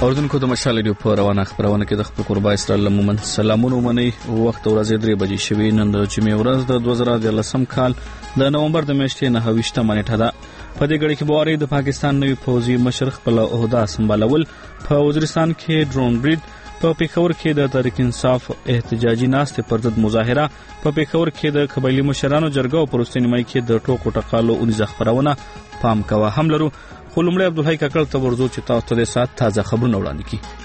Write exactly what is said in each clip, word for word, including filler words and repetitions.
اوردونکو د مشال ریډیو په روانه خبرونه کې د خپل قربا اسرائیل مومن سلامونه منی وخت ورځ درې بجې شوي نن د جمعې ورځ د دوه زره دیارلسم کال د نومبر د میاشتې نه هویشته منېټه ده. په دې غړي کې بواري د پاکستان نوی پوځي مشر خپل عہده سمبالول، په وزیرستان کې ډرون برید، په پیښور کې د تحریک انصاف احتجاجي ناستې پر ضد مظاهره، په پیښور کې د قبایلي مشرانو جرګه او په وروستي نیمایي کې د ټوکو ټقالو اونیزه خبرونه پام کوه هم لرو. خو لومړی عبدالحی کاکړ ته ورځو چې تاسو ته د ساعت تازه خبرونه وړاندې کړي.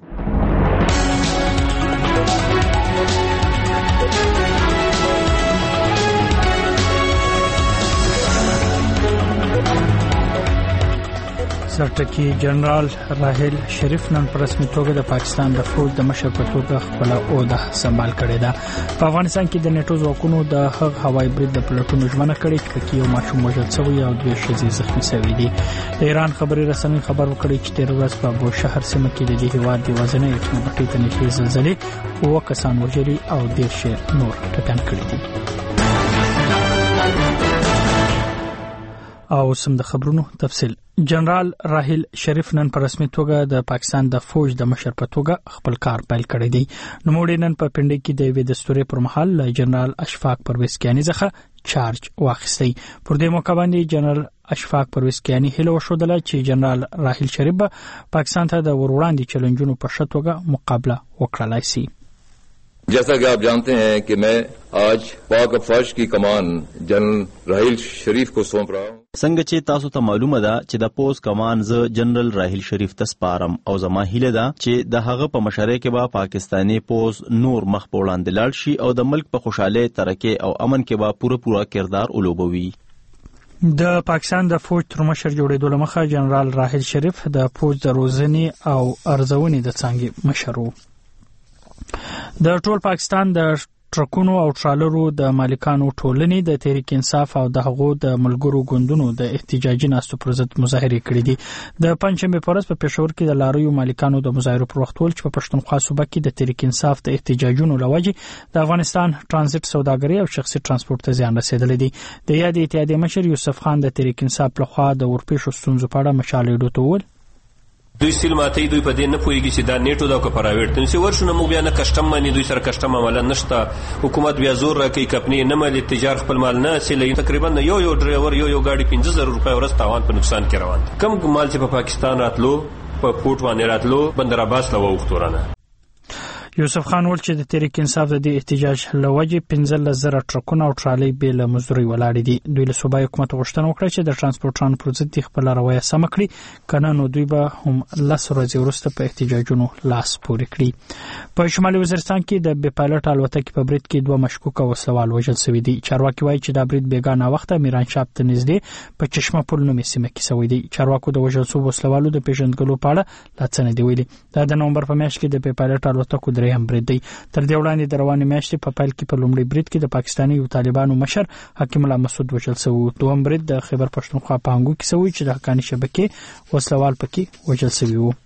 سرټکی جنرال راحیل شریف نن په رسمي توګه د پاکستان د فوج د مشر په توګه خپل عہده سمبال کړې ده. په افغانستان کې د نیټو ځواکونو د هغ هوایي برید د پلټونو ژمنه کړې چې پکې یو ماشوم وژل شوی او دوه ښځې زخمي شوې دي. د ایران خبري رسنۍ خبر ورکړي چې تیر ورځ په بوشهر سیمه کې د دې هیواد د وزنې اټومي بټۍ ته نږدې زلزلې اوه کسان وژلي او ډېر شمېر نور ټپیان کړي دي. او سم د خبرونو تفصیل. جنرال راحیل شریف نن په رسمي توګه د پاکستان د فوج د مشر په توګه خپل کار پیل کړی دی. نوموړي نن په پنډي کې د وې دستوري پر مهال جنرال اشفاق پرویز کیانی څخه چارج واخیستی. پر دې موقع باندې جنرال اشفاق پرویز کیانی هله وشودله چې جنرال راحیل شریف پاکستان ته د وروړاندې چیلنجونو په شتوګه مقابله وکړلای شي. जैसा कि आप जानते हैं कि मैं आज पाक अफवाज की कमान जनरल राहिल शरीफ को सौंप रहा हूं. څنګه چې تاسو ته معلومه ده چې د پوز کمان ز جنرال راحیل شریف ته سپارم او زما هیله ده چې د هغه په مشرۍ کې به پاکستانی پوز نور مخ په وړاندې لاړ شي او د ملک په خوشاله ترقی او امن کې به پوره پوره کردار ولوبوي. د پاکستان د فوج تر مشر جوړېدو لمخه جنرال راحیل شریف د فوج د روزنې او ارزونې د څانګې مشر وو. د ټول پاکستان د ټرکونو او ټرالرو د مالکانو ټولنې د تحریک انصاف او د هغو د ملګرو ګوندونو د احتجاجي ناستو پر ضد مظاهره کړې دي. د پنځمې په ورځ په پېښور کې د لاریو مالکانو د مظاهرو پر وخت ول چې په پښتونخوا صوبه کې د تحریک انصاف د احتجاجونو لوجې د افغانستان ترانزیت سوداګري او شخصي ترانسپورت ته زیان رسیدلی دی. د یاد اتحادیې مشر یوسف خان د تحریک انصاف لخوا د ورپېښو ستونزو په اړه مشال ریډیو ته وویل دوی سیل ماته دوی په دې نه پوهیږي چې دا نیټو دا کو پرایویټ تنسي ورشنه مو بیا نه کسٹم باندې دوی سره کسٹم عمل نشته. حکومت بیا زور راکې کمپنی نه مالي تجارت خپل مال نه سیلې تقریبا یو یو ډرایور یو یو گاډي پنځه زره روپۍ ورځ تاوان په نقصان کې روان. کم مال چې په پاکستان راتلو په پورت باندې راتلو بندر عباس له وختورانه. یوسف خان ول چې د تحریک انصاف د احتجاج لوجې پنځه زره ټرکونه او ټرالي بیل مزدوري ولاړ دي. دوی له صوبای حکومت غوښتنه وکړه چې د ترانسپورټرانو پر ضد خپل رویه سم کړي کنه نو دوی به هم لس ورځې وروسته په احتجاجونو لاس پورې کړي. په شمالي وزیرستان کې د بې پایلټ الوتکې په برید کې دوه مشکوکه وسلوال وژل شوي دي. چارواکي وایي چې دا برید بیګانه وخته میرانشاه ته نږدې په چشمه پل نومې سیمه کې شوی دی. چارواکو د وژل شوو وسلوالو د پیژندګلو په اړه لا څه نه دی ویلي. دا د نومبر په میاشت کې د بې پایلټ الوتکو درېیم برید دی. تر دې وړاندې د روانې میاشتې په پیل کې په لومړي برید کې د پاکستاني یو طالبانو مشر حکیم الله مسعود وژل شوی. دویم برید د خیبر پښتونخوا په انګو کې شوی چې د حقاني شبکې وسلوال پکې وژل شوی وو.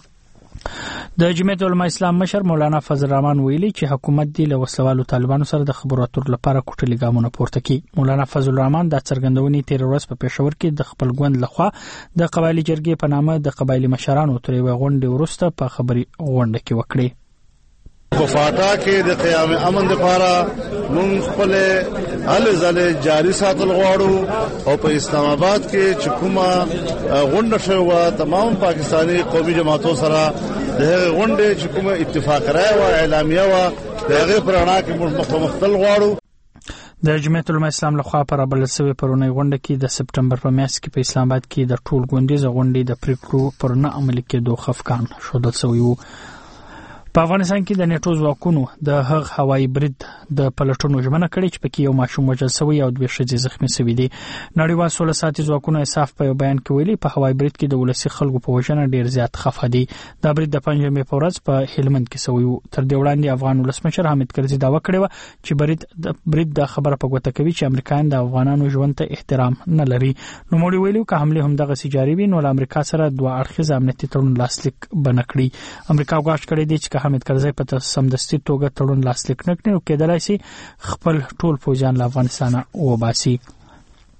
د جمعیت علماء اسلام مشر مولانا فضل الرحمن ویلي چې حکومت دی له وسلوالو طالبانو سره د خبرو اترو لپاره کوټلي ګامونه پورته کړي. مولانا فضل الرحمن د څرګندونې تیر ورځ په پېښور کې د خپل ګوند لخوا د قبایلی جرګې په نامه د قبایلی مشرانو تر یو غونډې وروسته په خبري غونډه کې وکړي. په فاټا کې د قیام امن لپاره موږ خپل هلې ځلې جاري ساتل غواړو او په اسلام آباد کې چې کومه غونډه شوه تمام پاکستانی قومي جماعتو سره د غونډې چې کومه اتفاق راوړ او اعلامیه و د هغه پرانا کې موږ مختل غواړو. د جمعیت علماء اسلام لخوا پر بل سوي پرونی غونډه کې د سپټمبر په میاشت کې په اسلام آباد کې د ټول غونډې غونډې د پریکړو پر نه عمل کېدو خفقان شودل شوی وو. په افغانستان کې د نیټو ځواکونو د هغ هوایي برید د پلټونو ژمنه کړې چې پکې یو ماشوم وژل شوی او دوه ښځې زخمي شوي دي. نړیوال سوله ساتي ځواکونو انصاف په بیان کې ویلي په هوایي برید کې د ولسي خلکو په وژنه ډیر زیات خفه دي. دا برید د پنځمې په ورځ په هلمند کې شوی و. تر دې وړاندې افغان ولسمشر حامد کرزي دعوا کړې و چې برید د برید د خبره په ګوته کوي چې امریکایان د افغانانو ژوند ته احترام نه لري. نو موږ ویلو که حمله هم دغه سجاري وي نو امریکا سره دوه اړخیز امنیتي تړون لاسلیک بنه کړی. امریکا غواړي کړی دی چې حامد کرزي په سمدستي توګه تړون لاسلیک نکړي او کېدلای شي خپل ټول فوجان له افغانستانه وباسي.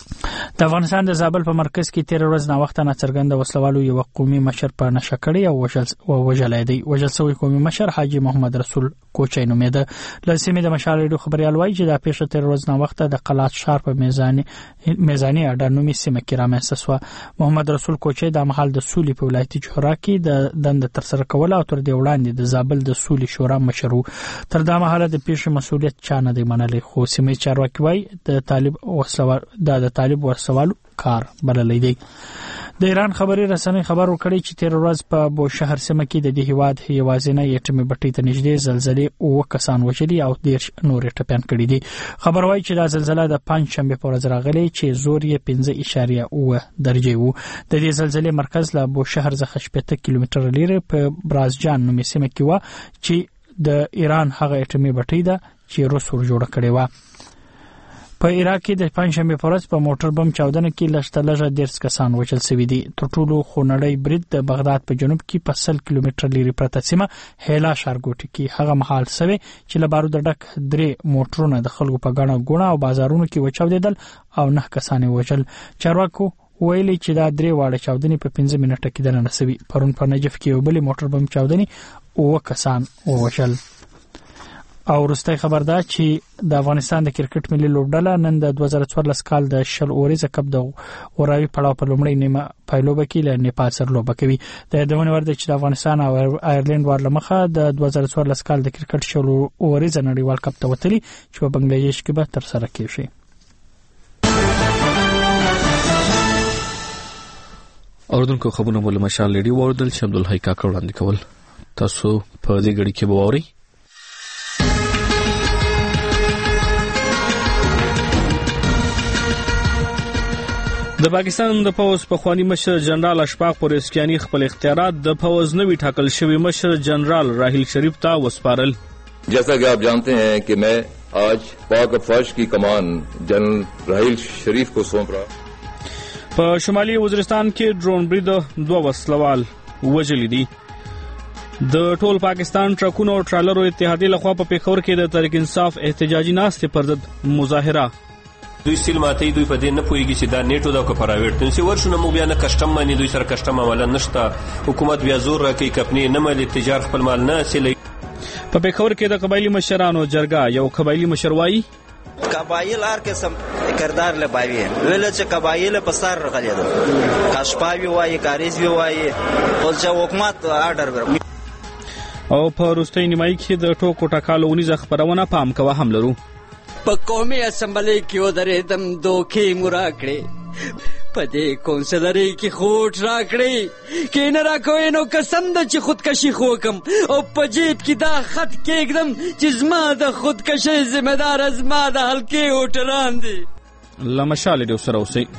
د افغانستان د زابل په مرکز کې تیر ورځ نا وخت نه څرګنده وسلوالو یو قومي مشر په نشه کړی او وژل او وژلای دی. وژل شوی قومي مشر حاجی محمد رسول کوچی نومېده. لسمې د مشال ریډیو خبريال وایي چې د پیښه تیر ورځ نا وخت د قلات شهر په میزانی میزانی اډه نومي سیمه کې رامنځته شو. محمد رسول کوچی د محل د سولې په ولایتي جوهره کې د دند تر سره کول او تر دې وړاندې د زابل د سولې شورا مشر تر دا مهاله د پیښې مسولیت چا نه دی منلی. خو سیمه چارواکي وایي د طالب وسلوال د طالب ورسوالو کار بللی دی. د ایران خبري رسنۍ خبر ورکړي چې تیر ورځ په بوشهر سیمه کې د دې هیواد یوازینی اټومي بټۍ ته نږدې زلزلې او کسان وژلي او ډیر نور ټپيان کړي دي. خبر وايي چې دا زلزلہ د پنځ شنبه په ورځ راغلي چې زور یې پنځه اعشاریه اوه درجه وو. د دې زلزلې مرکز له بوشهر څخه شپږ کیلومتره لري په برازجان نومي سیمه کې و چې د ایران هغه اټومي بټۍ ده چې روس ور جوړ کړي و. په عراق کې د پنځشنبه په ورځ په موټر بم چاودنه کې لږ لږه ډیر کسان وژل شوي دي. تر ټولو خونړی برید د بغداد په جنوب کې په سل کیلومتر لري پرته سیمه هیلا شارګوټي کې هغه محل سوي چې له بارود ډک درې موټرونه د خلکو په غاڼه غونه او بازارونو کې وچاودېدل او نه کسان وژل. چارواکو ویلي چې دا درې واړه چاودنې په پنځه منټه کې دننه سوي. پرون په نجف کې یو بل موټر بم چاودنې او کسان وژل. او وروستۍ خبر ده چې د افغانستان د کرکټ ملي لوبډله نن د دوه زره څوارلس کال د شل اوریزه کپ د وراوي پړاو په لومړۍ نیمه پایلوبه کې له نیپال سره لوبه کوي. د یادونه ورده چې د افغانستان او آیرلند ورلمخه د دوه زره څوارلس کال د کرکټ شل اوریزه نړیوال کپ ته وتلی چې په بنگلاديش کې به تر سره کیږي. اوردونکو خبرونه مول مشال لري وردل چې عبدالحی کاکړ وړاندې کول. تاسو په دې غړي کې بووري. د پاکستان د پوز په خواني مشر جنرال اشفاق پوریسکیانی خپل اختیارات د پوز نوی ټاکل شوی مشر جنرال راحیل شریف ته وسپارل. जैसा कि आप जानते हैं कि मैं आज पाक फौज की कमान जनरल राहिल शरीफ को सौंप रहा. په شمالي وزیرستان کې ډرون برید دوه وسلوال وژل دي. د ټول پاکستان ټرکونو او ټرالرو اتحادیې لخوا په پیښور کې د تحریک انصاف احتجاجي ناستې پر ضد مظاهره. دوی سیل ماتي دوی په دې نه پويږي چې دا نیټو دا کو پرایویټ تنسي ورشنه مو بیا نه کسٹم باندې دوی سره کسٹم عمل نشته. حکومت بیا زور راکې کپنی نه مل تجار خپل مال نه سلی. په پیښور کې د قبایلی مشرانو جرګه یو قبایلی مشروایی قبایل هر قسم کردار لباوی ویل چې قبایل په سر غلي دي کاشپاوی وایي کاریز وی وایي ټول چې حکومت آرډر ور. او په روستۍ نیمایي کې د ټوکو ټاکالونی ز خبرونه پام کوه هم لرو. په قومي اسمبلی کې ودرېدم دوکې مورا کړې په دې کونسلري کې خوټ را کړې کې نه را کوې نو قسم ده چې خودکشي خو وکم او په جیب کې دا خط کېږدم چې زما د خودکشۍ ذمہ دار زما د حلقې هوټلان دي. له مشال ډېر سره اوسئ.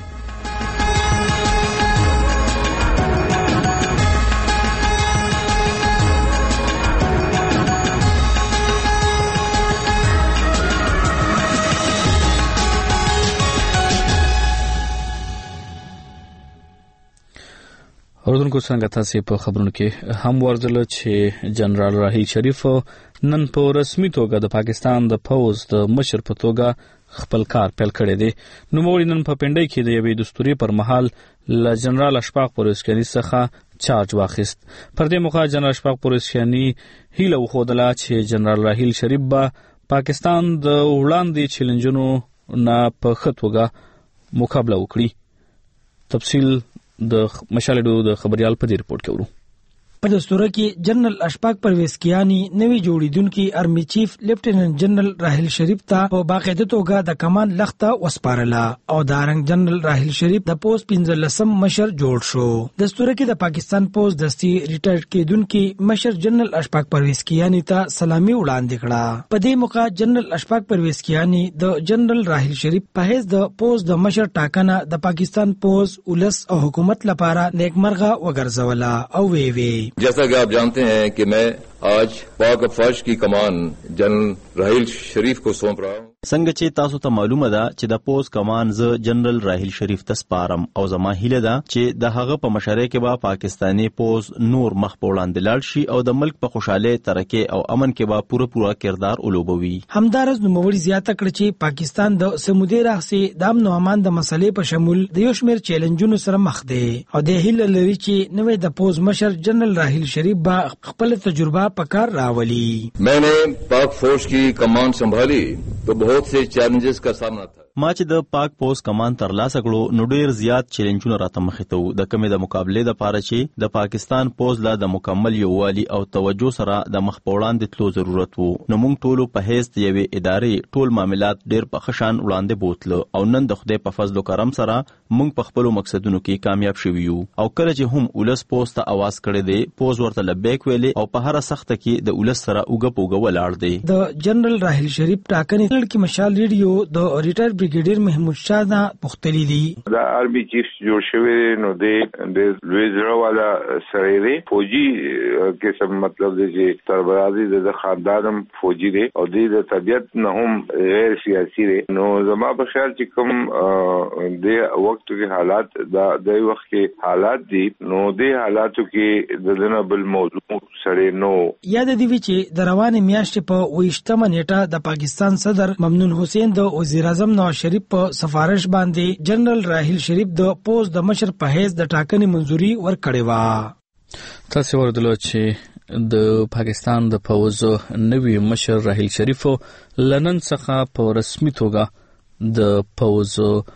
اوردونکو څنګه تاسو په خبرونو کې هم ورزل چې جنرال راحیل شریف نن په رسمي توګه د پاکستان د پوز د مشر په توګه خپل کار پیل کړی دی. نو موږ نن په پندای کې د یوې دستوري پر مهال ل جنرال اشفاق پوریسکیانی څخه چارج واخیست. پر دې موخه جنرال اشفاق پوریسکیانی هیله وښودله چې جنرال راحیل شریف به پاکستان د وړاندې چیلنجونو نه په ښه توګه مقابله وکړي. تفصیل د مشالډو د خبريال په دې رپورت کې ورو. په دستور کې جنرال اشفاق پرویزکیانی نوی جوړیدونکو آرمی چیف لیفټیننټ جنرال راحیل شریف ته په باقاعده توګه د کمان لخته وسپارله او دارنګ جنرال راحیل شریف د پوز پنځلسم مشر جوړ شو. دستور کې د پاکستان پوز دستي ریټایر کېدونکو مشر جنرال اشفاق پرویزکیانی ته سلامي وړاندې کړه. په دې موقع جنرال اشفاق پرویزکیانی د جنرال راحیل شریف په حیث د پوز د مشر ټاکنه د پاکستان پوز ولس او حکومت لپاره نیکمرغه وګرځوله او وی وی जैसा कि आप जानते हैं कि मैं आज पाक फौज की कमान जनरल राहिल शरीफ को सौंप रहा हूं। څنګه چې تاسو ته معلومه ده چې د پوز کمان ز جنرال راهیل شریف ته سپارم او زما هیله ده چې د هغه په مشرۍ کې به پاکستانی پوز نور مخ په وړاندې لاړ شي او د ملک په خوشاله ترقی او امن کې به پوره پوره کردار ولوبوي. همدارس نوموړي زیاته کړ چې پاکستان د سمودي راغسي د امن او امان د مسلې په شمول د یو شمېر چیلنجونو سره مخ دی او د هیله لري چې نوې د پوز مشر جنرال راهیل شریف به خپل تجربه په کار راولي. میں نے پاک فوج کی کمان سنبھالی تو بہت سے چیلنجز کا سامنا تھا. ما چې د پاک پوز کمان تر لاسه کړو نو ډیر زیات چیلنجونه راته مخې ته وو. د کمې د مقابله د پاره چې د پاکستان پوز لا د مکمل یووالي او توجه سره د مخ په وړاندې تلو ضرورت وو. نو موږ ټول په هیڅ یوې ادارې ټول معاملات ډیر په خشان وړاندې بوتلو او نن د خدای په فضل او کرم سره موږ په خپل مقصدونو کې کامیاب شوي یو. او کله چې هم ولس پوز ته आवाज کړی دی پوز ورته لبیک ویلې او په هر سخته کې د ولس سره اوګه پوګه ولاړ دی. د جنرال راهیل شریف ټاکنې لړ کې مشال ریډیو د ریټایر بریګیډیر محمود شاه دا پختلی دی. دا آرمی چیف جوړ شوی نو د د لوی زړه والا سره دی فوجي کې سم مطلب دی چې سربرازي د خاندانم فوجي دی او د طبيعت نه هم غیر سیاسي دی. نو زما په خیال چې کوم د وخت کې حالات دا د وخت کې حالات دي نو د حالاتو کې د دنه بل موضوع سره نو یاد دی چې د روانې میاشتې په ویشتمه نیټه د پاکستان صدر ممنون حسین د وزیر اعظم نواز شریف په سفارش باندې جنرال راهیل شریف د پوز د مشر په حیث د ټاکنې منځوري ورکړې و. تاسو ورته چې د پاکستان د پوز نوی مشر راهیل شریف لنن څخه په رسمي توګه د پوز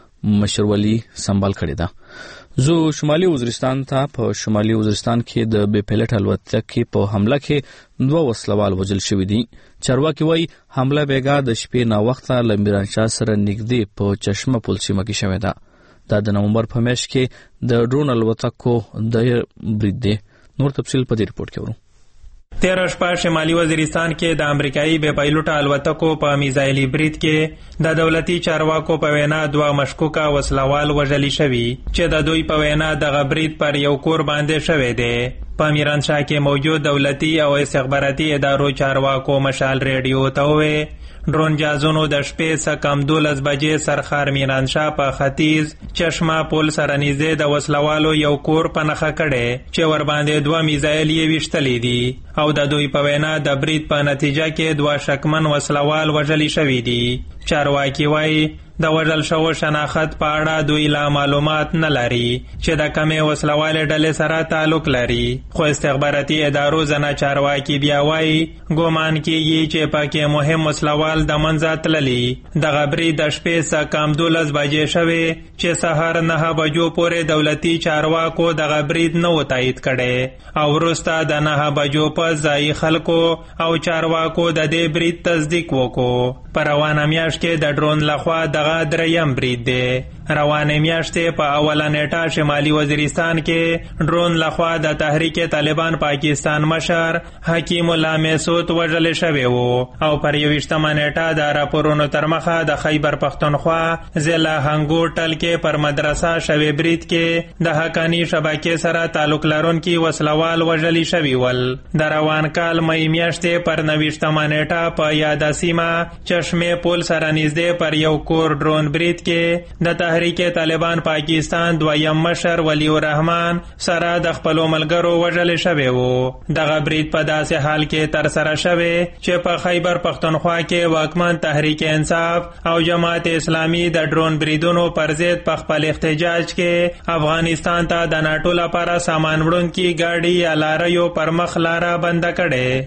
مشرولي سمبال کړی دا. زه شمالي وزیرستان ته په شمالي وزیرستان کې د بې پایلټ الوتکې په حمله کې دوه وسلوال وژل شوي دي. چارواکي وایي حمله بیګا د شپې نا وخته له میرانشاه سره نږدې په چشمه پل سیمه کې شوې ده. دا د نومبر په میاشت کې د ډرون الوتکو د برید دی. نور تفصیل په دې رپورت کې ورو. تیرہ شپه شمالي وزیرستان کې د امریکایي بې پایلوټه الوتکو په میزایلي برید کې د دولتي چارواکو په وینا دوه مشکوکه وسلوال وژل شوي چې د دوی په وینا دغه برید پر یو کور باندې شوی دی. په میرانشاه کې موجود دولتي او استخباراتي ادارو چارواکو مشال ریډیو ته وویل ډرون جازونو د شپې څخه کم دولس بجې سرخار میرانشاه په ختیځ چشمه پل سره نږدې د وسلوالو یو کور په نښه کړی چې ورباندې دوه میزایل یې ویشتلی دي او د دوی په وینا د برید په نتیجه کې دوه شکمن وسلوال وژلي شوي دي. چارواکي وایي د وژل شوو شناخت په اړه دوی لا معلومات نه لري چې د کمې وسلوالې ډلې سره تعلق لري. خو استخباراتي ادارو ځنه چارواکي بیا وایي ګومان کېږي چې پکې مهم وسلوال د منځه تللي. دغه برید د شپې څخه کم دولس بجې شوی چې سهار نهه بجو پورې دولتي چارواکو دغه برید نه و تایید کړی او وروسته د نهه بجو په ځایي خلکو او چارواکو د دې برید تصدیق وکړو. په روانه میاشت کې د ډرون لخوا دغه دریم برید دی. روانه میاشتې په اوله نیټه شمالي وزیرستان کې ډرون لخوا د تحریک طالبان پاکستان مشر حکیم الله مسعود وژل شوی و او پر یویشتمه نیټه د راپورونو تر مخه د خیبر پختونخوا ضلع هنګو ټل کې پر مدرسه شوی برید کې د حقانی شبکې سره تعلق لرونکي وسلوال وژل شوي ول. د روان کال مې میاشتې پر نویشتمه نیټه په یاده سیمه چشمه پل سره نږدې پر یو کور ډرون برید کې د تحریک طالبان پاکستان دویم مشر ولی الرحمن سره د خپلو ملګرو وژل شوی و. دغه برید په داسې حال کې ترسره شوی چې په خیبر پختونخوا کې واکمن تحریک انصاف او جماعت اسلامي د ډرون بریدونو پر ضد په خپل احتجاج کې افغانستان ته د ناټو لپاره سامان وړونکي ګاډي یا لاریو پر مخ لاره بنده کړې.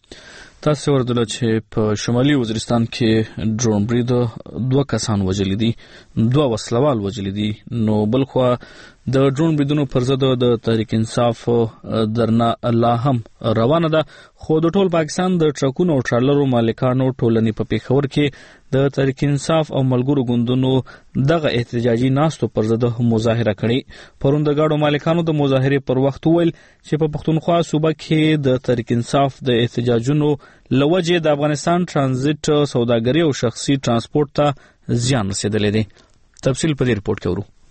تاسو ورته چې په شمالي وزیرستان کې ډرون برید دوه کسان وژلي دي، دوه وسلوال وژلي دي. نو بلخوا د ډرون بریدونو پر ضد د تحریک انصاف درنه لا هم روانه ده. خو د ټول پاکستان د ټرکونو او ټرالرو مالکانو ټولنې په پیښور کې د تحریک انصاف او ملګرو ګوندونو دغه احتجاجي ناستو پر ضد مظاهره کړې. پرون د ګاډو مالکانو د مظاهرې پر وخت ویل چې په پښتونخوا صوبه کې د تحریک انصاف د احتجاجونو لوجې د افغانستان ترانزیت سوداګري او شخصي ترانسپورت ته زیان رسیدلی دی. تفصیل په دې رپورت کې ورو.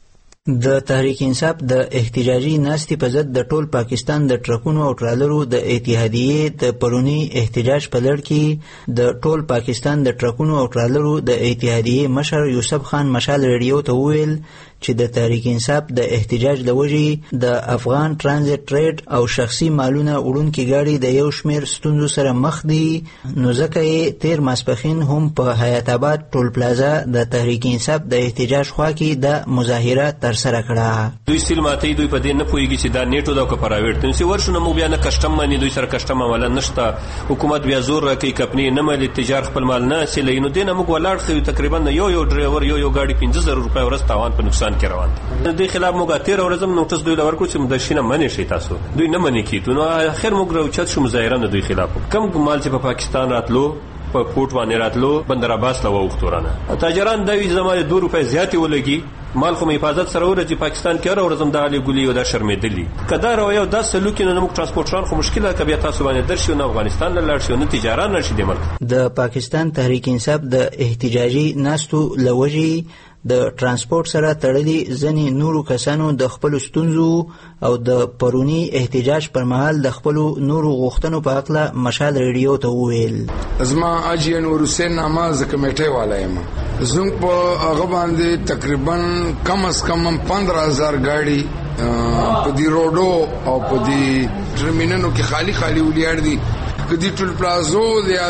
د تحریک انصاف د احتجاجي ناستې په ضد د ټول پاکستان د ټرکونو او ټرالرو د اتحادیې د پرونی احتجاج په لړ کې د ټول پاکستان د ټرکونو او ټرالرو د اتحادیې مشر یوسف خان مشال ریډیو ته وویل چې د تحریک انصاف د احتجاج د وجې د افغان ترانزیت ټریډ او شخصي مالونه وړونکي ګاډي د یو شمېر ستونزو سره مخ دي، نو ځکه یې تیر ماسپښین هم په حیات آباد ټول پلازا د تحریک انصاف د احتجاج خوا کې د مظاهره ترسره کړه. دوی سیل ماتي دوی په دې نه پوهیږي چې دا نیټو دا کو پرایویټ تنسي ورشنه مو بیا نه کسٹم باندې دوی سره کسٹم عمل نشته، حکومت بیا زور راکې کمپنی نه مال تجارت خپل مال نه سیلې نو دینه موږ ولاړ خو تقریبا یو یو ډرایور یو یو ګاډي پنځه زره روپۍ ورځ تاوان په نقصان کې روان دي. دوی خلاف موږ تیر ورځم نوټس دوی لور کو چې مدشینه منی شي تاسو دوی نه منی کیدو نو اخر موږ راوچت شو مظاهره نه دوی خلاف کم مال چې په پاکستان راتلو په کوټ باندې راتلو بندر عباس لا وختورانه تاجران دوی زموږ دوه روپۍ زیاتې ولګي مال خو حفاظت سره ورته پاکستان کې اور ورځم د علي ګولي او د شرمېدلی کدا راو یو د سلوک نه موږ ترانسپورټران خو مشکله کبي تاسو باندې درشي نو افغانستان لاړ شي نو تجارت نشي د ملک. د پاکستان تحریک انصاف د احتجاجي ناستو لوجي د ترانسپورت سره تړلي ځنې نورو کسانو د خپل ستونزو او د پرونی احتجاج پر مهال د خپل نورو غوښتنو په اړه مشال ریډیو ته وویل. زما اجي نور حسین نماز کمیټه والا یم زنګ په هغه باندې تقریبا کم از کم پندرہ ہزار گاڑی په دې روډو او په دې ټرمینلونو کې خالی خالی ولیاړ دي کدی ټول پلازو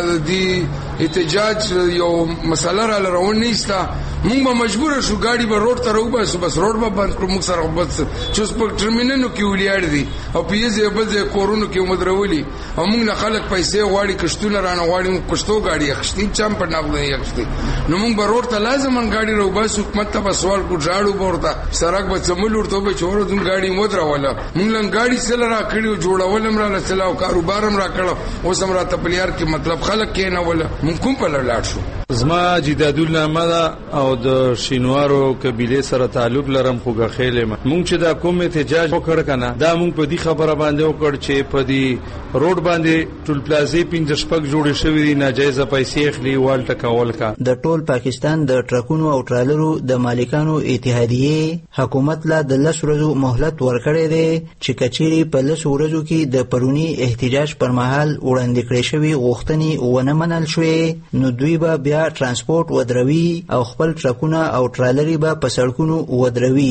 د احتجاج یو مسله را روان نشته موږ به مجبور شو ګاډي به روډ ته راوباسو بس روډ به بند کړو موږ سره بس چې په ټرمینلونو کې ولیاړ دي او پیزه بل ځای کورونو کې مدرولي او موږ نه خلک پیسې غواړي کشتونه رانه غواړي موږ کشتو ګاډي اخستي چم په ناغله یې اخستي نو موږ به روډ ته لازم ګاډي راوباسو حکومت ته سوال کو جاړو ورته سرک به څمل ورته به چورو دم ګاډي مدروله موږ لن ګاډي سره را کړیو جوړولم را لسلا او کاروبارم را کړو اوس هم را تپلیار کې مطلب خلک کې نه ولا موږ کوم په لړ شو. زما جدادالنامه ده او د شینوارو قبیله سره تعلق لرم خو غخېلم مونږ چې دا کوم احتجاج وکړ کنه دا مونږ په دې خبره باندې وکړ چې په دې روډ باندې ټول پلازې پنځه شپږ جوړې شوې دي ناجایزه پیسې اخلي والټه کول کا د ټول پاکستان د ټرکونو او ټرالرو د مالکانو اتحادیې حکومت لا د لس ورځو مهلت ورکړی دی چې کچېری په لس ورځو کې د پرونی احتجاج پر مهال وړاندې کړې شوې غوښتنې ونه منل شوې نو دوی به بیا ترانسپورت ودروي او خپل ټرکونه او ټرالري به په سړکونو ودروي.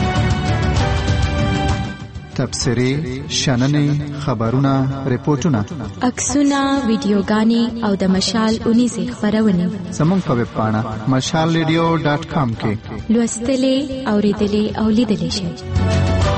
تبصرې، شننې، خبرونه، ریپورتونه، عکسونه، ویډیوګانې او د مشال اونیزې خبرونه زموږ په ویب پاڼه مشال ریډیو ډاټ کام کې لوستلې، اوریدلې او لیدلې شئ.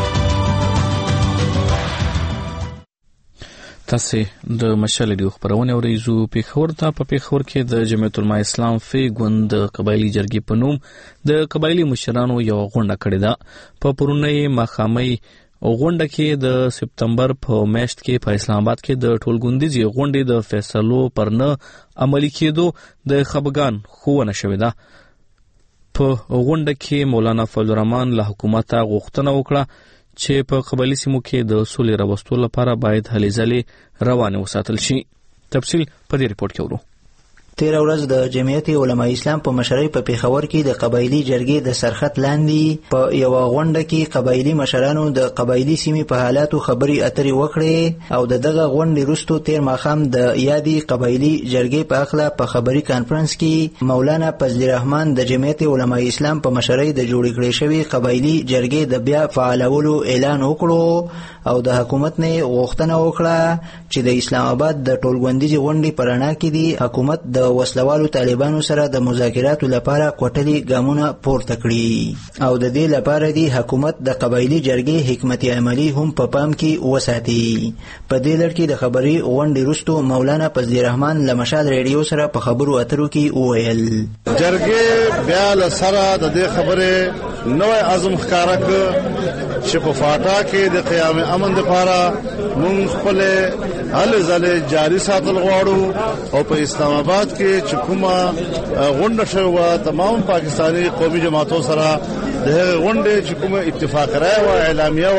تاسو د مشال ریډیو خبرونه اوریدو پیښور ته په پیښور کې د جمعیت العلماء اسلام فی ګوند قبایلی جرګې په نوم د قبایلی مشرانو یو غونډه کړې ده. په پرونی مخامي غونډه کې د سپتمبر په میاشت کې په اسلام آباد کې د ټولګوندیزي غونډې د فیصلو پر نه عملي کېدو د خبرګان خوونه شوې ده. په غونډه کې مولانا فضل الرحمن له حکومت غوښتنه وکړه چې په قبایلی سیمو کې د سولې راوستلو لپاره باید هلې ځلې روانې وساتل شي. تفصیل په دې ریپورت کې ورو. تیر ورځ د جمعیت علماء اسلام په مشرۍ په پیښور کې د قبایلی جرګې د سرخط لاندې په یو غونډه کې قبایلی مشرانو د قبایلی سیمې په حالاتو خبري اترې وکړې او د دغه غونډې وروسته تیر ماښام د یادي قبایلی جرګې په اخله په خبري کانفرنس کې مولانا فضل الرحمن د جمعیت علماء اسلام په مشرۍ د جوړې کړې شوی قبایلی جرګې د بیا فعالولو اعلان وکړو او د حکومت نه غوښتنه وکړه چې د اسلام آباد د ټولګوندیزي غونډې په رڼا کې دی حکومت د وسلوالو طالبانو سره د مذاکراتو لپاره کوټلي ګامونه پورته کړي او د دې لپاره دی حکومت د قبایلی جرګې حکمت عملی هم په پام کې وساتي. په دې لړ کې د خبري غونډې وروسته مولانا فضل الرحمن له مشال ریډیو سره په خبرو اترو کې وویل جرګې بیا له سره د دې خبره نوې عزم ښکارا کړ چې په فاټا کې د قیام امن لپاره مونږ خپل هلې ځلې جاری ساتل غواړو او په اسلام آباد کې چې کومه غونډه شوه تمام پاکستانی قومي جماعتو سره د غونډې چې کومه اتفاق راي او اعلامیه و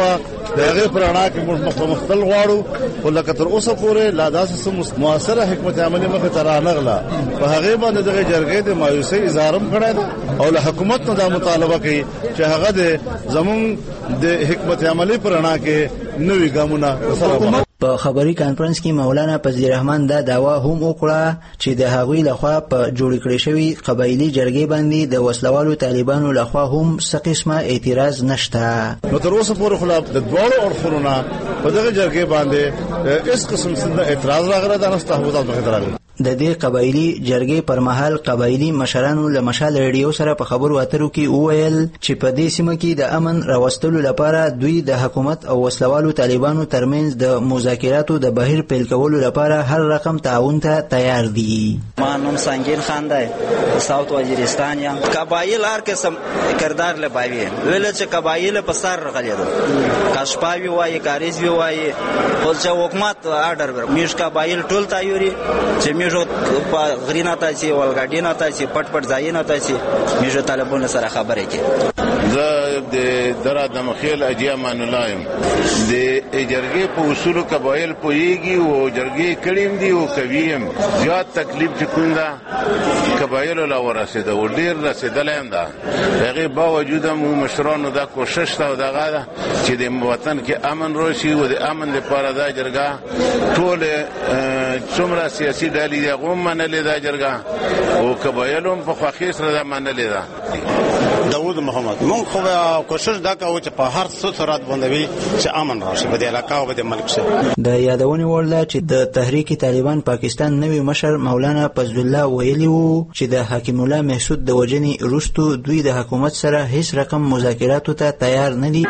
د هغه پرانا کې موږ مختل غواړو ولکه تر اوسه پورې لا داسې موثره حکمت عملی مخه تر نغلا په هغه باندې د جرګې د مایوسۍ اظهار هم کړی دی او له حکومت نه دا مطالبه کوي چې هغه د زمون د حکمت عملی پرانا کې نوې ګامونه وسره. په خبري کانفرنس کې مولانا فضل الرحمن دا داوا هم وکړه چې د هغوی لخوا په جوړ کړی شوی قبایلی جرګې باندې د وسلوالو طالبانو لخوا هم څه قسمه اعتراض نشته. نو تر اوسه پورې خلاف د دوړو اړخونو په دغه جرګې باندې هیڅ قسم څه اعتراض راغلی دا نسته هوځه مخه راغلی. د دې قبایلی جرګې پر مهال قبایلی مشرانو له مشال ریډیو سره په خبرو اترو کې وویل چې په دې سیمه کې د امن راوستلو لپاره دوی د حکومت او وسلوالو طالبانو ترمنځ د مذاکراتو د بهیر پیل کولو لپاره هر رقم تعاون ته تیار دي. ما نوم سنگین خان دی، ساوت وزیرستان یم. قبایل هر قسم کردار لباوی ویل چې قبایل په سر رغلیدو کاشپاوی وایي کاریز وی وایي خو چې حکومت آرډر ور میش قبایل ټول تایوري چې میشو په غرینا تاسي ولګاډینا تاسي پټ پټ ځاینا تاسي میشو طالبونو سره خبرې کوي. زه د درا د مخیل اجیا مان الله يم د جرګې په اصول قبایل پويږي او جرګې کړیم دي او کویم زیات تکلیف چې کوندا قبایل لا ورسېده او ډیر رسیدلم دا هغه باوجود مو مشرانو دا کوشش تا دغه چې د وطن کې امن راشي او د امن لپاره دا جرګه ټول څومره سیاسي ډلې د غوم منلې دا جرګه او قبایلوم په خوخي سره دا منلې دا. داود محمد مونږ خو کوشش دا کوو چې په هر څه سرات باندې چې امن راشي په دې علاقه او په ملک شي. د یادونې وړ ده چې د تحریک طالبان پاکستان نوی مشر مولانا فضل الله ویلي وو چې د حکیم الله محسود د وجنې وروسته دوی د حکومت سره هیڅ رقم مذاکراتو ته تیار نه دي.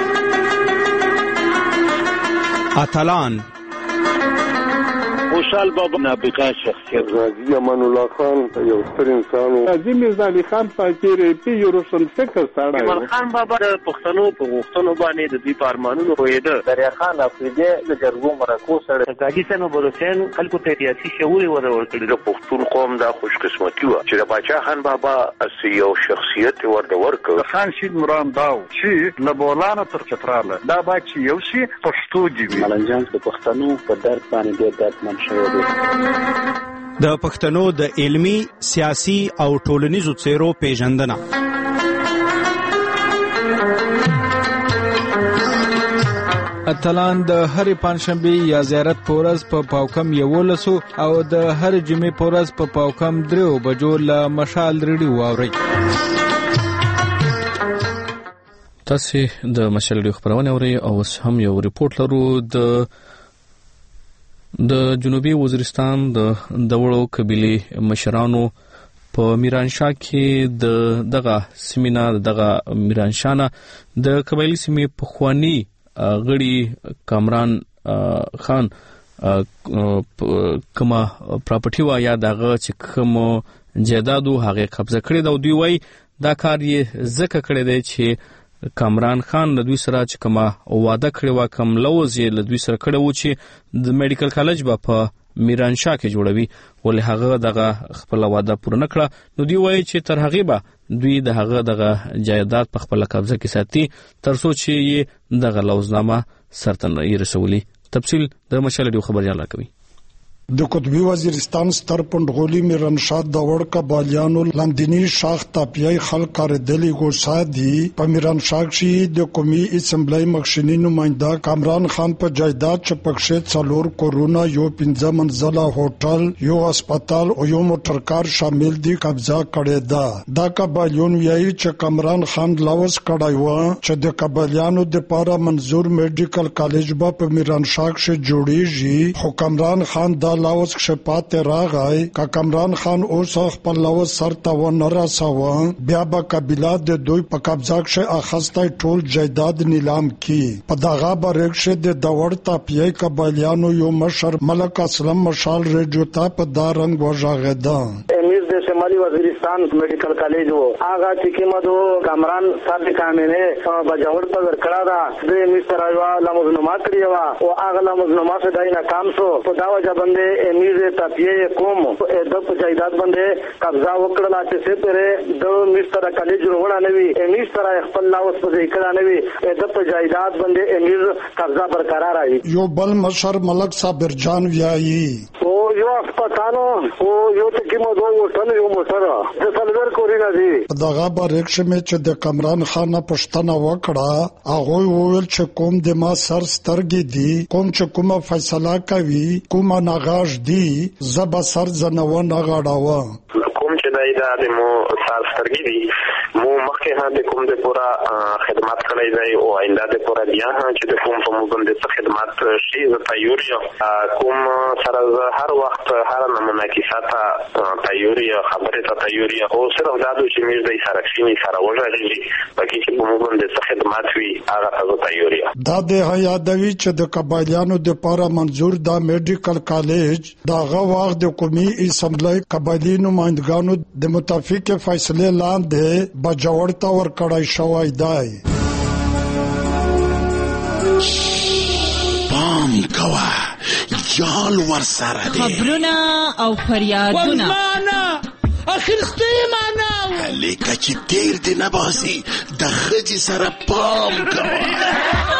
اتلان خوشحال بابا نابغه شخصیت غازی امان الله خان یو ستر انسان و غازی میرزا علي خان پاکیر پی یو روشن فکر سره ایمان خان بابا د پښتنو په غوښتنو باندې د دې پارمانونو وېده دریا خان افریدي د جرګو مرکو سره غازی سره بولسین خلکو ته سیاسي شعور ورکړي. د پښتون قوم د خوش قسمتي و چې د باچا خان بابا اسی یو شخصیت ورته ورکړ. خان شید مرام داو چې لبولانه تر چتراله دا با چې یو شي پښتو دی ملنجان د پښتنو په درد باندې ډېر درد د پښتنو د علمی، سیاسي او ټولنیزو څیرو پیژندنه. اتلان د هر پنځشنبه یا زیارت پورز په پاوکم یولسو او د هر جمعې پورز په پاوکم درو بجو له مشال ریډیو واوري. تاسو د مشال ریډیو خبرونه اوري او هم یو ریپورت لرو. د د جنوبي وزیرستان د دوړو قبيله مشرانو په میرانشاه کې د دغه سیمینار دغه میرانشانه د قبایلی سیمې په خواني غړي کامران خان کما پراپرټي وا یا دغه چې کوم جیدادو هغه قبضه کړی دا دوی وای دا کار یې زکه کړی دی چې کامران خان د دوی سره چې کومه واده کړی و کوم لوز یې د دوی سره کړی و چې د میډیکل کالج به په میرانشاه کې جوړوي ولې هغه دغه خپل واده پوره نه کړه. نو دوی وایي چې تر هغه به دوی د هغه دغه جایداد په خپل قبضه کې ساتي تر څو چې یې دغه لوزنامه سرته رسولي. تفصیل د مشال ډیو خبرياله کوي. د قطبی وزیرستان ستر پندغولی میرانشاه د وړ کبالیانو لاندینی شاخ تاپیای خلک کاردلی غوسه دي په میرانشاه کې د قومي اسمبلی مخشنی نماینده کامران خان په جایداد چې پکښې څلور کورونا یو پنځه منزله هوټل یو هسپتال او یو موټرکار شامل دي قبضه کړې ده. دا کبالیون وایي چې کامران خان لاوس کړای و چې د کبالیانو د پاره منظور میډیکل کالج په میرانشاه کې جوړیږي. خو کامران خان دا لاوس شپات راغای کا کامران خان اوس خپل لاوس سر ته و نه راساوه بیا به قبیله د دوی په قبضه کې اخستای ټول جایداد نیلام کی. په دغه برکشه د داوړ تاپیای قبایلیانو یو مشر ملک اسلم مشال ریډیو ته په دا رنگ وژاغه ده. امیر د شمالي وزیرستان میډیکل کالج وو هغه چې کومه دو کامران صاحب کامنه بجاور په ورکړه دا د مستر ایوا لمزنما کړی وا او هغه لمزنما څخه دای نه کام شو په دا وجه باندې امیز تپیه کوم د په جایداد باندې قبضه وکړه چې څه پره د مستر کالج وروړه نوي امیز سره خپل لاوس په ځای کړه نوي د په جایداد باندې امیز قبضه برقرار راي یو بل مشر ملک صابر جان ویایي او یو اسپیټالو او یو چې کومه دوه وټل یو موټر د سلور کورینه دي دغه بریښ مې چې د کمران خان پښتنه وکړه هغه وویل چې کوم د ما سر سترګې دي کوم چې کومه فیصله کوي کومه نغاش دي زب سر زنو نه غاډاوه کوم چې دای دا د مو سر سترګې دي مو مخکې هم د کوم د پورا خدمات کړی دی او آینده د پورا بیا هم چې د کوم په مو باندې څه خدمات شي زه تیار یم کوم سره هر وخت هر نمونه کیسه ته تیار یم خبرې ته تیار یم او صرف دا چې موږ د سره کښینی سره وژغلي پکې چې په مو باندې څه خدمات وي هغه ته تیار یم دا د یادوي چې د قبایلیانو د لپاره منظور دا میډیکل کالج داغه وخت د قومي اسمبلی قبایلی نمائندګانو د متفق فیصله لاندې بجوړتا ور کړای شوی دی پام کوا جال ور سره دی خبرونه او فریادونه والمانا اخرستی معنا لیکه چې تیر دی نباسي د خځې سره پام کوا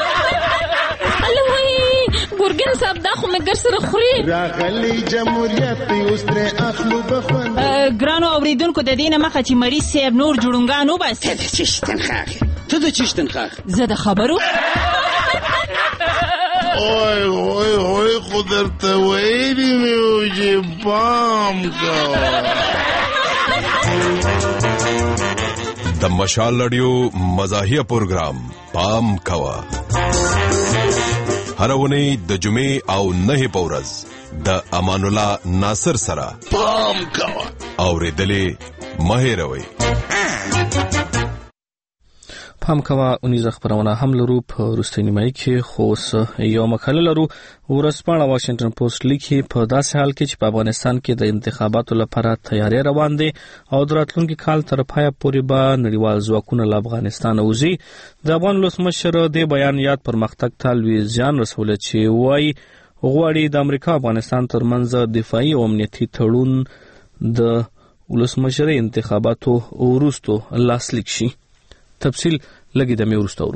ګورګین صاحب دا خو مګر سره خوري راغلی جمهوریت اوس تر اخلو بخون ګرانو اوریدونکو د دینه مخه چې مری صاحب نور جوړونګانو بس ته د چشتن خاخ ته د چشتن خاخ زه د خبرو اوه اوه اوه خودرته ویلی میو چې بام کوا د مشال رادیو مزاحیه پروگرام پام کوا هر ونی د جمعې او نه پورز د امان الله ناصر سره پام کوا اوریدلې مهیروي پام کوا اونیز خبرونه هم لرو په روستي نیمای کې خو یو مقاله لرو ورسپانه واشنگټن پوسټ لیکي په داسې حال کې چې په افغانستان کې د انتخاباتو لپاره تیاری روان دي او د راتلونکي کال تر پایه پورې به نړیوال ځواکونه له افغانستان وځي د افغان ولسمشر د بیان یاد پرمختګ ته لوی زیان رسولی چې وایي غواړي د امریکا افغانستان ترمنځ دفاعي او امنیتي تړون د ولسمشرۍ انتخاباتو وروستو لاسلیک شي تفصیل لګي د مې ورستورو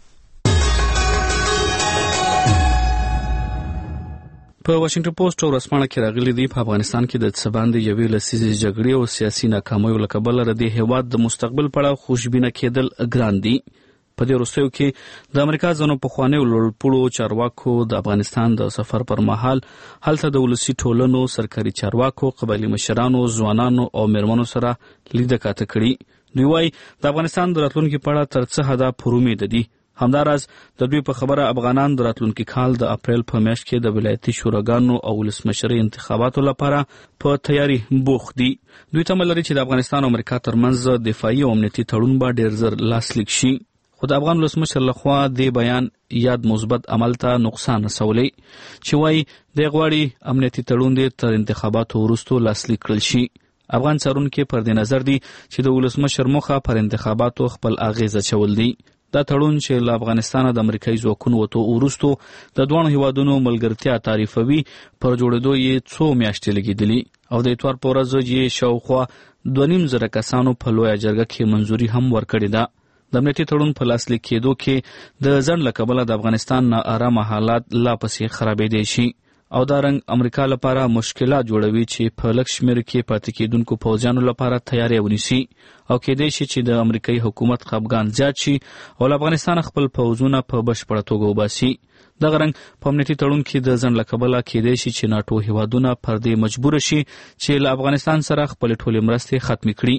په واشنگټن پوسټ او رسمانه کې راغلي دي په افغانستان کې د څباندې یوې لسیزې جګړې او سیاسي ناکامیو له کبله د هیواد د مستقبل پړاو خوشبینه کېدل ګران دي په دې وروستیو کې د امریکا ځینو پخوانیو لوړپوړو چارواکو د افغانستان د سفر پر مهال هلته د ولسي ټولنو سرکاري چارواکو قبایلي مشرانو ځوانانو او میرمنو سره لیده کاته کړي دوی وايي د افغانستان د راتلونکي په اړه تر څه حده پرومید دي همداراز د دوی په خبره افغانان د راتلونکي کال د اپریل په میاشت کې د ولایتي شوراګانو او ولسمشرۍ انتخاباتو لپاره په تیاری بوخت دي دوی تمه لري چې د افغانستان او امریکا ترمنځ دفاعي او امنیتي تړون به ډېر زر لاسلیک شي خو د افغان ولسمشر لخوا د بیان یاد مثبت عمل ته نقصان رسولی چې وایي د غواړي امنیتي تړون د تر انتخاباتو وروسته لاسلیک کړل شي افغان څارونکي پر دې نظر دي چې د ولسمشر موخه پر انتخاباتو خپل اغیزه چول دي دا تړون چې له افغانستانه د امریکایي ځواکونو وتو وروسته د دوه هیوادونو ملګرتیا تعریفوي پر جوړېدو یې څو میاشتې لګېدلي او د اتوار په ورځ یې شاوخوا دوه نیم زره کسانو په لویه جرګه کې منظوري هم ورکړې ده د امنیتي تړون په لاسلیک کېدو کې د ځنډ له کبله د افغانستان ناارامه حالات لا پسې خرابېدی شي او دا رنګ امریکا لپاره مشکلات جوړوي چې په لږ شمېر کې پاتې کېدونکو پوځیانو لپاره تیاری ونیسي او کېدای شي چې د امریکایي حکومت خپګان زیات شي او له افغانستان خپل پوځونه په بشپړه توګه وباسي دغه رنګ په امنیتي تړون کې د ځنډ له کبله کېدای شي چې ناټو هیوادونه پر دې مجبور شي چې له افغانستان سره خپل ټولې مرستې ختمې کړي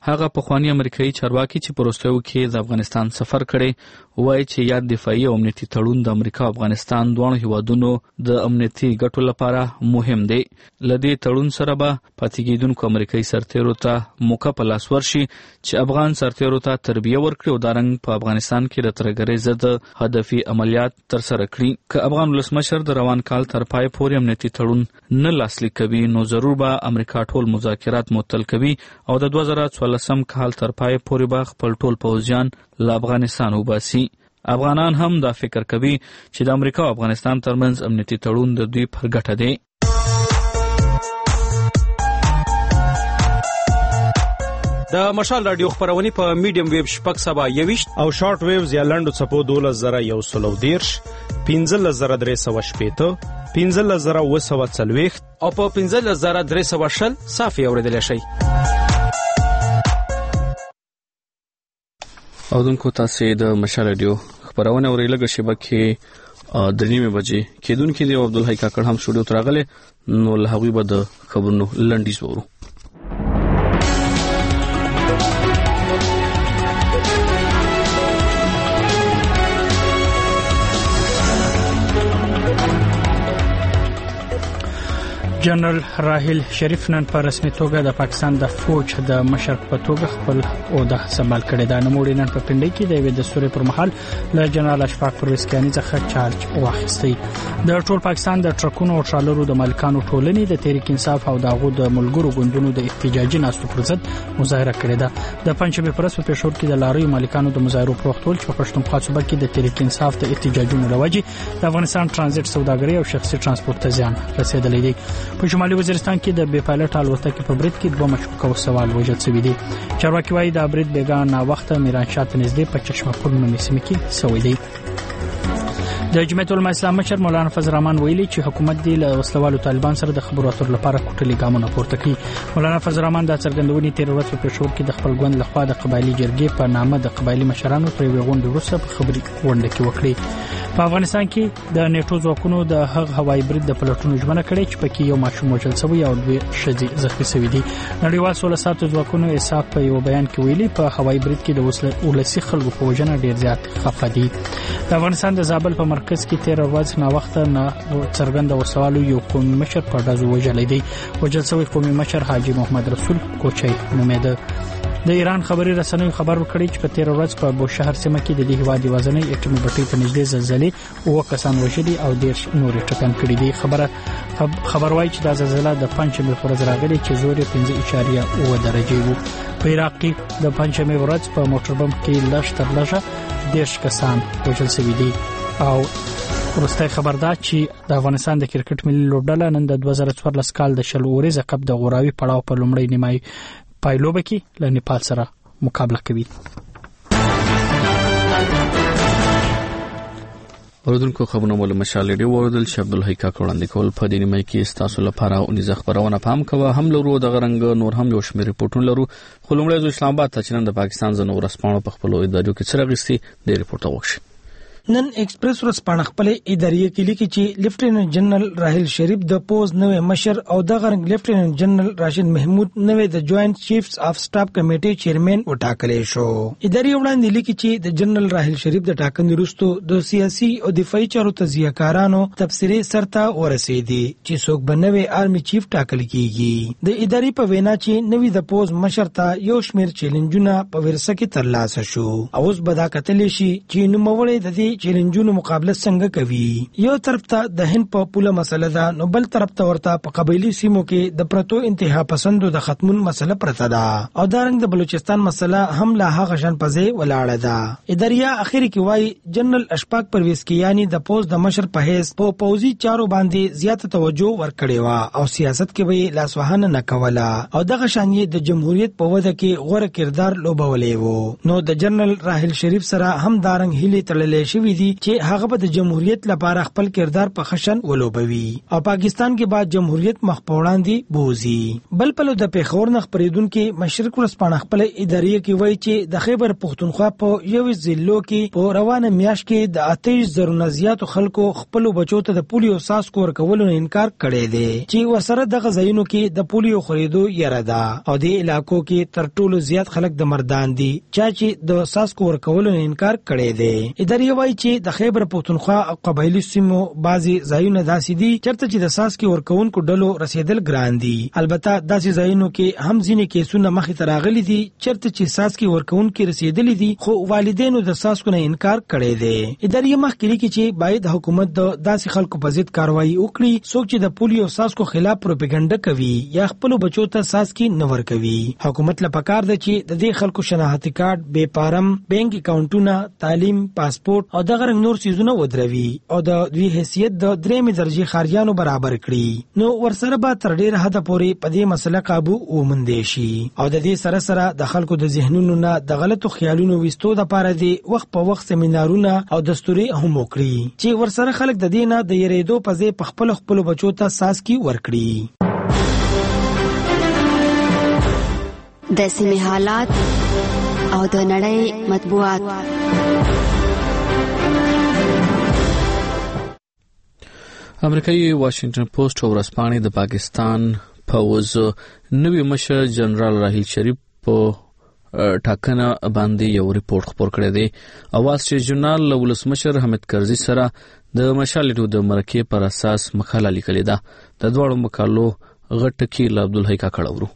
هغه پخوانی امریکایي چارواکي چې په وروستیو کې د افغانستان سفر کړی وایي چې یاد دفاعي او امنیتي تړون د امریکا او افغانستان دواړو هیوادونو د امنیتي ګټو لپاره مهم دی. له دې تړون سره به پاتې کېدونکو امریکایي سرتیرو ته موقع په لاس ورشي چې افغان سرتیرو ته تربیه ورکړي او دارنګ په افغانستان کې د ترهګرۍ ضد هدفي عملیات ترسره کړي. که افغان ولسمشر د روان کال تر پای پورې امنیتي تړون نه لاسلیک کوي نو ضرور به امریکا ټول مذاکرات معطل کوي او د دوه زره څوارلسم کال تر پای پورې به خپل ټول پوځیان له افغانستان وباسي. افغانان هم دا فکر کوي چې د امریکا او افغانستان ترمنځ امنیتي تړون د دوی پر ګټه دی. د مشال رادیو خبرونه په میډیم ویب شپږ سبا یويشت او شارټ ویوز یا لنډو څپو دولس زره یو سلو دیرش پنځلس زره درې سوه شپېته پنځلس زره اوه سوه څلوېښت او په پنځلس زره درې سوه شل صافي اورېدلی شئ. اودونکو تاسې د مشال رادیو خبرونه اورئ. لږه شیبه کې درې نیمې بجې کېدونکي دی او عبدالحی کاکړ هم سټوډیو ته راغلی نو له هغوی به د خبرونو لنډیز وورو. جنرال راحیل شریف نن په رسمي توګه د پاکستان د فوج د مشر په توګه خپل عہده سمبال کړی دی. نوموړي نن په پنډۍ کې د یوې دستوري پر مهال له جنرال اشفاق پرویز کیانی څخه چارج واخیستی. د ټول پاکستان د ټرکونو او ټرالرو د مالکانو ټولنې د تحریک انصاف او دغه د ملګرو ګوندونو د احتجاجي ناستو پر ضد مظاهره کړې ده. د پنځمې پر ورځ په پېښور کې د لاریو مالکانو د مظاهرو پر وخت ول چې په پښتونخوا صوبه کې د تحریک انصاف د احتجاجونو لوجې د افغانستان ترانزیت سوداګري او شخصي ترانسپورت ته زیان رسیدلی دی. په شمالي وزیرستان کې د بې پایلټ الوتکې په برید کې دوه مشکوک سوال وژل شوي دي. چارواکي وایي دا برید بیګا نا وخته میرانشاه ته نږدې په چشمه پل نومې سیمه کې شوی دی. د جمعیت العلماء اسلام مشر مولانا فضل الرحمن ویلي چې حکومت دی له وسلوالو طالبان سره د خبرو اترو لپاره کوټلي ګامونه پورته کړي. مولانا فضل الرحمن د څرګندونې تیر ورځ په پېښور کې د خپل ګوند لخوا د قبایلی جرګې په نامه د قبایلی مشرانو پر یوې غونډې وروسته په خبري غونډه کې وکړي. په افغانستان کې د نیټو ځواکونو د هغ هوایي برید د پلټونو ژمنه کړې چې پکې یو ماشوم وژل شوی او دوه ښځې زخمي شوي دي. نړیوال سوله ساتو ځواکونو ایساف په یو بیان کې ویلي په هوایي برید کې د ولسي خلکو په وژنه ډیر زیات خفه دي. د افغانستان د زابل په مرکز کې تیر ورځ نا وخت نه څرګند وسوالو یو قومي مشر په ډزو وژل دی. وژل شوی قومي مشر حاجی محمد رسول کوچي نومېده. د ایران خبري رسنیو خبر ورکړی چې په تیر ورځ په بوشهر سیمه کې د دې هیواد وزنۍ اټومي بټۍ ته نږدې زلزلې او کسان وژلي او ډېر نور ټکان کړي دي. خبره خبر وايي چې دا زلزلہ د پنځمې ورځ راغلي چې زور یې پنځه اعشاریه اوه درجې وو. په عراق کې د پنځمې ورځ په موټر بم کې لږ تر لږه ډېر کسان وژل شوي دي. او ورسته خبر ده چې د افغانستان د کرکټ ملي لوبډله نن د دوه زره څوارلس کال د شل اوريزه کپ د غوراوي پړاو په لومړۍ نیمایي پایلوبه کې له نیپال سره مقابله کوي. اوردونکو خبرونه مول مشال ریډیو وردل چې عبدالحی کاکړ وړاندې کول په دې نیمه کې تاسو لپاره اونیزه خبرونه پام کوه هم لرو د غرنګ نور هم یو شمېر ریپورتونه لرو. خو لومړی د اسلام آباد ته چې نن د پاکستان ځنو ورسپانو په خپل ادارو کې څه راغستي د ریپورت وښي. نن ایکسپریس ورځپاڼه خپل اداري کې لیکي چې لیفټیننټ جنرال راحیل شریف د پوز نوې مشر او د غرنګ لیفټیننټ جنرال راشد محمود نوې د جوائنٹ چیفز اف سټاف کمیټې چیرمن وټاکلې شو. اداري وړاندې لیکي چې د جنرال راحیل شریف د ټاکنې وروسته د سیاسي او دفاعي چارو تجزیه‌کارانو تبصرې سرته ورسېدي چې څوک به نوې آرمي چیف ټاکل کیږي. د اداري په وینا چې نوې د پوز مشر ته یو شمېر چیلنجونه په ورسه کې ترلاسه شو. اوس به دا کتلې شي چې نوموړی د دې چیلنجونو مقابله څنګه کوي. یو طرف ته د هند په پوله مسله ده نو بل طرف ته ورته په قبایلی سیمو کې د پرتو انتها پسندو د ختمون مسله پرته ده او دارنګ د بلوچستان مسله هم لا هغه شان پځې ولاړه ده. اداریا اخر کې وایي جنرال اشفاق پرویز کیانی د پوز د مشر په حیث په پوزي چارو باندې زیات توجه ورکړې و او سیاست کې به لاسوهانه نه کوله او دغه شان یې د جمهوریت په وده کې غوړه کردار لوبولې وو. نو د جنرال راحیل شریف سره هم دارنګ هلي تړلې شوی شوی دی چې هغه به د جمهوریت لپاره خپل کردار په خشن ولوبوي او پاکستان کې بعد جمهوریت مخ په وړاندې بوزي. بل په لور د پیښور نه خبرېدونکو مشرق ورځپاڼه خپل ادارې کې وایي چې د خیبر پختونخوا په یو ضلع کې په روانه میاشت کې د اتیش زرونه زیاتو خلکو خپل بچو ته د پولیو ساسکو ورکولو نه انکار کړی دی چې ورسره د غزاینو کې د پولیو خریدو یره ده او د علاقو کې تر ټولو زیات خلک د مردان دي چې د ساسکو ورکولو نه انکار کړی دی. ادارې وایي چې د خیبر پختونخوا او قبایلی سیمو بعضي ځایونه داسې دي چېرته چې د ساسکو ورکوونکو ډلو رسیدل ګران دي. البته داسې ځایونو کې هم ځینې کیسونه مخې ته راغلي دي چېرته چې ساسکو ورکوونکي رسیدلي دي خو والدینو د ساسکو نه انکار کړی دی. ادارې مخکې لیکي چې باید حکومت د داسې خلکو په ضد کاروایي وکړي څوک چې د پولیو ساسکو خلاف پروپاګاندا کوي یا خپل بچو ته ساسکي نه ورکوي. حکومت له پکار ده چې د دې خلکو شناختی کارت، بې پارم، بینک اکاونټونه، تعلیم، پاسپورت او دغه رنګ نور څیزونه ودروي او د دوی حیثیت د درېمې درجې خارجیانو برابر کړي نو ورسره به تر ډېره حده پورې په دې مسله قابو وموندی شي او د دې سره سره د خلکو د ذهنونو نه د غلطو خیالونو ویستو دپاره دی وخت په وخت سیمینارونه او دستوري هم وکړي چې ورسره خلک د دې نه د یریدو په ځای په خپلو خپلو بچو ته ساسکي ورکړي. د سیمې حالات او د نړۍ مطبوعات. امریکایي واشنگټن پوسټ ورځپاڼې د پاکستان پوځ نوی مشر جنرال راحیل شریف په ټاکنه باندې یو ریپورت خپور کړی دی. اواز چې ژورنال له ولسمشر حامد کرزي سره د مشالې د مرکې پر اساس مقاله لیکلې ده. د دواړو مقالو غټ ټکی له عبدالحی کاکړ اورو.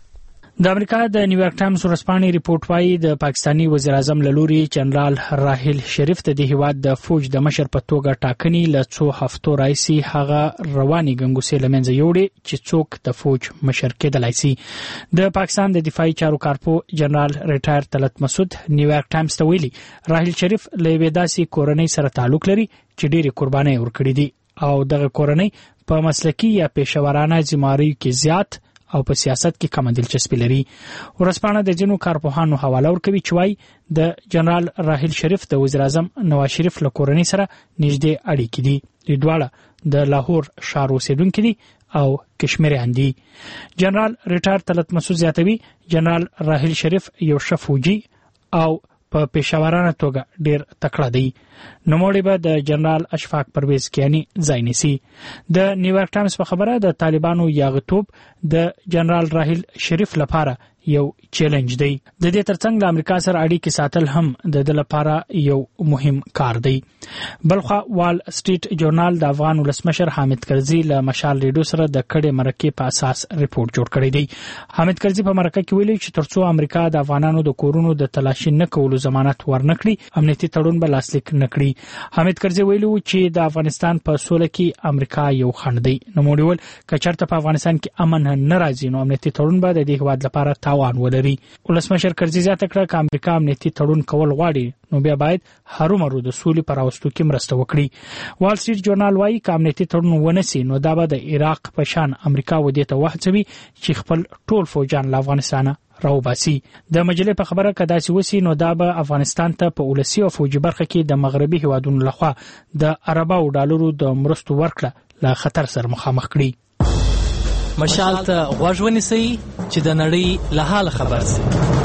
د امریکا د نیویارک ټایمز ورځپاڼې ریپورت وايي د پاکستانی وزیر اعظم له لوري جنرال راحیل شریف ته د هیواد د فوج د مشر په توګه ټاکنې له څو هفتو راځي هغه رواني ګنګوسې لمنځه یوړي چې څوک د فوج مشر کېدلای شي. د پاکستان د دفاعي چارو کارپو جنرال ریټایر طلعت مسعود نیویارک ټایمز ته ویلي راحیل شریف له یوې داسې کورنۍ سره تعلق لري چې ډېرې قربانۍ ورکړي دي او دغه کورنۍ په مسلکي یا پیشورانه ذمہاریو کې زیات او په سیاست کې کم دلچسپي لري. ورځپاڼه د جنو کارپوهانو حواله ورکوي چې وايي د جنرال راحیل شریف د وزیر اعظم نواز شریف له کورنۍ سره نږدې اړیکې دي. دوی دواړه د لاهور ښار اوسیدونکي دي او کشمیریان دي. جنرال ریټایر طلعت مسعود زیاتوي جنرال راحیل شریف یو ښه فوجي او په پیشاورانه توګه ډیر تکړه دی. نوموړی به د جنرال اشفاق پرویز کیانی ځای نیسي. د نیویارک ټایمز په خبره د طالبانو یاغتوب د جنرال راحیل شریف لپاره یو چیلنج دی. د دې ترڅنګ د امریکا سره اړیکې ساتل هم د د لپاره یو مهم کار دی. بلخوا وال سټریټ جورنال د افغان ولسمشر حامد کرزي له مشال ریډیو سره د کډې مرکې په اساس ریپورت جوړ کړی دی. حامد کرزي په مرکه کې ویلي چې ترڅو امریکا د افغانانو د کورونو د تلاشي نه کولو ضمانت ورنکړي امنیتي تړون به لاسلیک نکړي. حامد کرزي ویلي چې د افغانستان په سوله کې امریکا یو خنډ دی. نو موږ که چېرته په افغانستان کې امن نه راځي نو امنیتي تړون به د دې هیواد لپاره تاوان ولري. ولسمشر کرزي زیاته کړه چې امریکا امنیتي تړون کول غواړي نو بیا باید هرومرو د سولې پر راوستو کې مرسته وکړي. وال سټریټ جورنال وايي چې امنیتي تړون ونسي نو دا به د عراق په شان امریکا ودې ته وهڅوي چې خپل ټول فوجان له افغانستانه راوباسي. د مجلې په خبره که داسې وسی نو دا به افغانستان ته په ولسي او فوجي برخه کې د مغربي هیوادونو لخوا د ارباو ډالرو د مرستو ورکړه له خطر سره مخامخ کړي. مشال ته غوږ ونیسئ چې د نړۍ له حاله خبر شئ.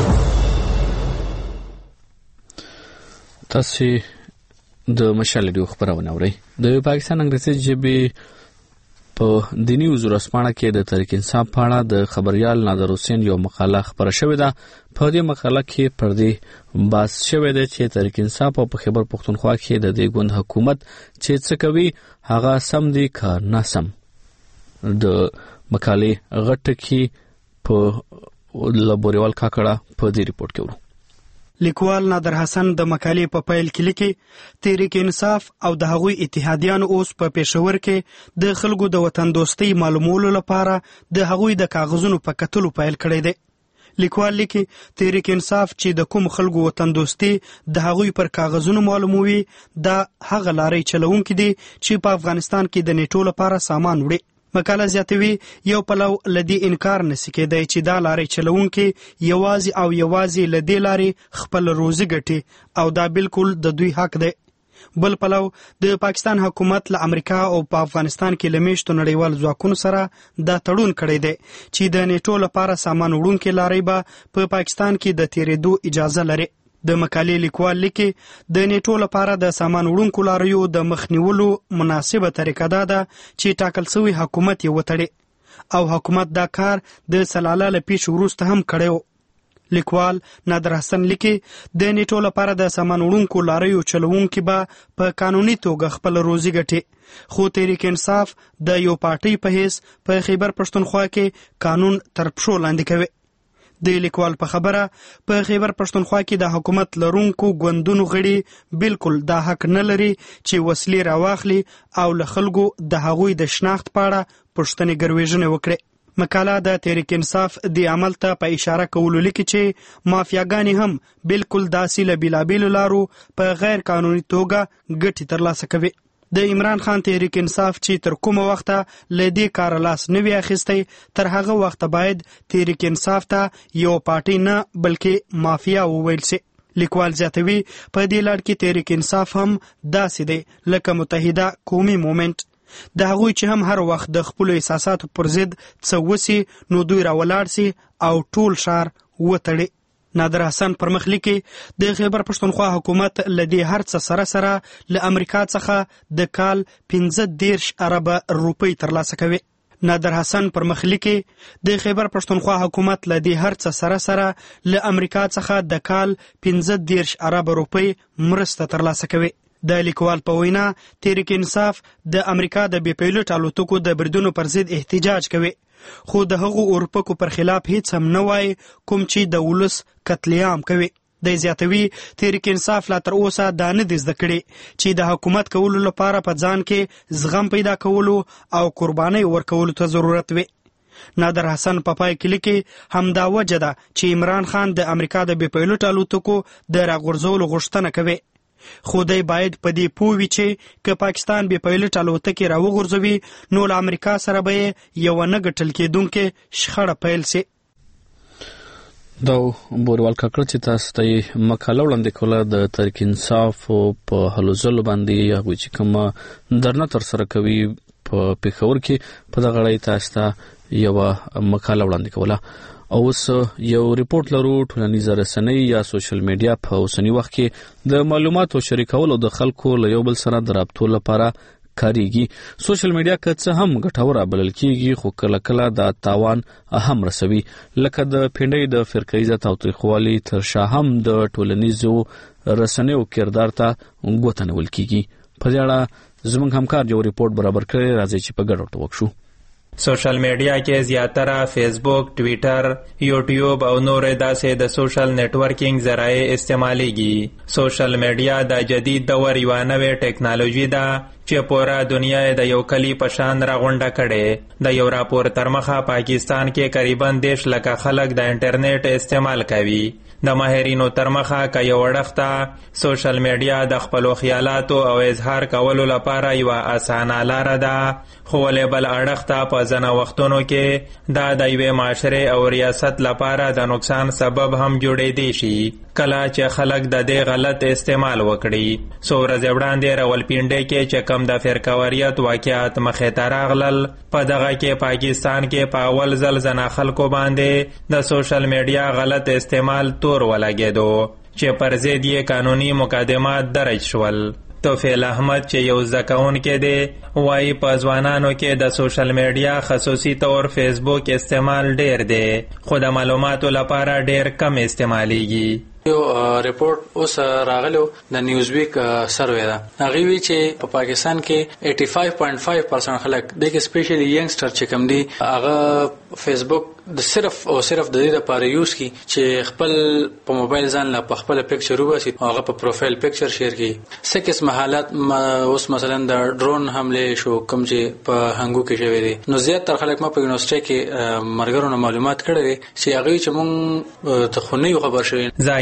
تاسو د مشال ډیو خبرونه اورئ. د پاکستان انګریزي ژبې په دینی ورځپاڼه کې د تحریک انصاف په اړه د خبريال نادر حسین یو مقاله خبره شوې ده. په دې مقاله کې پر دې بحث شوی دی چې تحریک انصاف په خیبر پختونخوا کې د دې ګوند حکومت چې څه کوي هغه سم دي که ناسم. د مقالې غټ کې په لابوریوال کاکړه په دې ریپورت کې ورو. لیکوال نادر حسن د مقالې په پیل کې لیکي تحریک انصاف او د هغوی اتحادیان اوس په پېښور کې د خلکو د وطن دوستۍ معلومولو لپاره د هغوی د کاغذونو په کتلو پیل کړی دی. لیکوال لیکي تحریک انصاف چې د کوم خلکو وطن دوستي د هغوی پر کاغذونو معلوموي دا هغه لارې چلونکي دي چې په افغانستان کې د نیټو لپاره سامان وړي. مقاله زیاتوي یو پلو لدی انکار نسی کېدای چې دا لارې چلونکي یوازې او یوازې لدی لارې خپل روزي ګټي او دا بالکل د دوی حق دی. بل پلو د پاکستان حکومت له امریکا او په افغانستان کې لمیشتو نړیوال ځواکونو سره دا تړون کړی دی چې د نیټو لپاره سامان وړونکي لارې به په پا پاکستان کې د تیرېدو اجازه لري. د مقالې لیکوال لیکي د نیټو لپاره د سامان وړونکو لاریو د مخنیولو مناسبه طریقه دا ده چې ټاکل شوی حکومت یې وتړي او حکومت دا کار د سلاله له پیش وروسته هم کړی و. لیکوال نادر حسن لیکي د نیټو لپاره د سامان وړونکو لاریو چلوونکي به په قانوني توګه خپل روزي ګټي، خو تحریک انصاف د یو پارټۍ په حیث په خیبر پښتونخوا کې قانون تر پښو لاندې کوي. د لیکوال په خبره په خیبر پښتونخوا کې د حکومت لرونکو ګوندونو غړي بالکل دا حق نه لري چې وسلې راواخلي او له خلکو د هغوی د شناخت په اړه پوښتنې ګرویژنې وکړي. مقاله د تحریک انصاف د عمل ته په اشاره کولو لیکي چې مافیاګانې هم بالکل داسې له بیلابیلو لارو په غیر قانوني توګه ګټې ترلاسه کوي. د عمران خان تحریک انصاف چې تر کومه وخته له دې کار لاس نه وي اخیستی، تر هغه وخته باید تحریک انصاف ته یو پارټي نه بلکې مافیا وویل سي. لیکوال زیاتوي په دې لړ کې تحریک انصاف هم داسې دی لکه متحده قومي مومنت. د هغوی چې هم هر وخت د خپلو احساساتو پر ضد څه وسي نو دوی راولاړ سي او ټول شار وتړي. نادر حسن پر مخ لیکي د خیبر پښتونخوا حکومت له دې هر څه سره سره له امریکا څخه د کال پنځه دېرش اربه روپۍ ترلاسه کوي. نادر حسن پر مخ لیکي د خیبر پښتونخوا حکومت له دې هر څه سره سره له امریکا څخه د کال پنځه دېرش اربه روپۍ مرسته ترلاسه کوي. د لیکوال په وینا تحریک انصاف د امریکا د بې پیلوټ الوتکو د بریدونو پر ضد احتجاج کوي، خو د هغو اورپکو پر خلاف هیڅ هم نه وایي کوم چې د ولس قتل عام کوي. د زیاتوي تحریک انصاف لا تر اوسه دا نه دي زده کړي چې د حکومت کولو لپاره په ځان کې زغم پیدا کولو او قربانۍ ورکولو ته ضرورت وي. نادر حسن په پای کې لیکي همدا وجه ده چې عمران خان د امریکا د بې پیلوټ الوتکو د راغورځولو غوښتنه کوي، خو دی باید په دې پوه وي چې که پاکستان بې پیلوټ الوتکې راوغورځوي نو له امریکا سره به یې یوه نه ګټل کېدونکې شخړه پیل سي. دا بوروال کاکړ چې تاسو ته مقاله وړاندې کوله د تحریک انصاف په هلو ځلو باندې هغوی چې کومه درنه ترسره کوي په پېښور کې په دغه اړه تاسو ته یوه مقاله وړاندې کوله. اوس یو ریپورت لرو ټولنیزه رسنۍ یا سوشل میډیا په اوسنی وخت کې د معلوماتو شریکولو د خلکو له یو بل سره د رابطو لپاره کاریږي. سوشل میډیا که څه هم ګټوره بلل کېږي خو کله کله د تاوان هم رسوي، لکه د پینډۍ د فرقه‌ایزه تاوتریخوالي تر شا هم د ټولنیزو رسنیو کردار ته ګوته نیول کېږي. په دې اړه زموږ همکار یو ریپورت برابر کړی، راځئ چې په ګډه ورته وکړو. سوشل میډیا کې زیاتره فیسبوک، ټویټر، یوټیوب او نور داسې د سوشل نیټورکینګ ذرایع استعمالیږي. سوشل میډیا د جدید دور یوه نوې ټیکنالوژي ده چې پوره دنیا د یو کلی په شان راغونډه کړي. د یو راپور تر مخه پاکستان کې قریبا دیش لکه خلک د انټرنیټ استعمال کوي. د ماهرینو تر مخه که یو اړخته سوشل میډیا د خپلو خیالاتو او اظهار کولو لپاره یوه اسانه لاره ده، خو ولې بل اړخته په ځینو وختونو کې دا د یوې معاشرې او ریاست لپاره د نقصان سبب هم جوړېدی شي کله چې خلک د دې غلط استعمال وکړي. څو ورځې وړاندې راولپینډۍ کې چې کوم د فرقه‌واریت واقعات مخې ته راغلل، په دغه کې پاکستان کې په اول ځل ځنا خلکو باندې د سوشل میډیا غلط استعمال تور ولګېدو چې پر ضد یې قانوني مقدمات درج شول. توفیل احمد چې یو زده کوونکی دی وایي په ځوانانو کې د سوشل میډیا خصوصي طور فیسبوک استعمال ډیر دی، خو د معلوماتو لپاره ډیر کم استعمالیږي. یو ریپورت اوس راغلو د نیوز ویک سروې ده، هغه وی چې په پاکستان کې پنځه ویشت داشمه پنځه پرسنټ خلک د سپیشلی ینګسټر چې کوم دي هغه فیسبوک د صرف او صرف د دې لپاره یوز کی چې خپل په موبایل ځان لا په خپل پکچر وباسي او هغه په پروفایل پکچر شیر کړي. څه قسم حالات اوس مثلا د ډرون حمله شو کوم چې په هنګو کې شوی دي، نو زیات تر خلک ما په یونیورسيټي کې مرګرونو معلومات کړي چې هغه چې مونږ ته خو نه خبر شوی. ځکه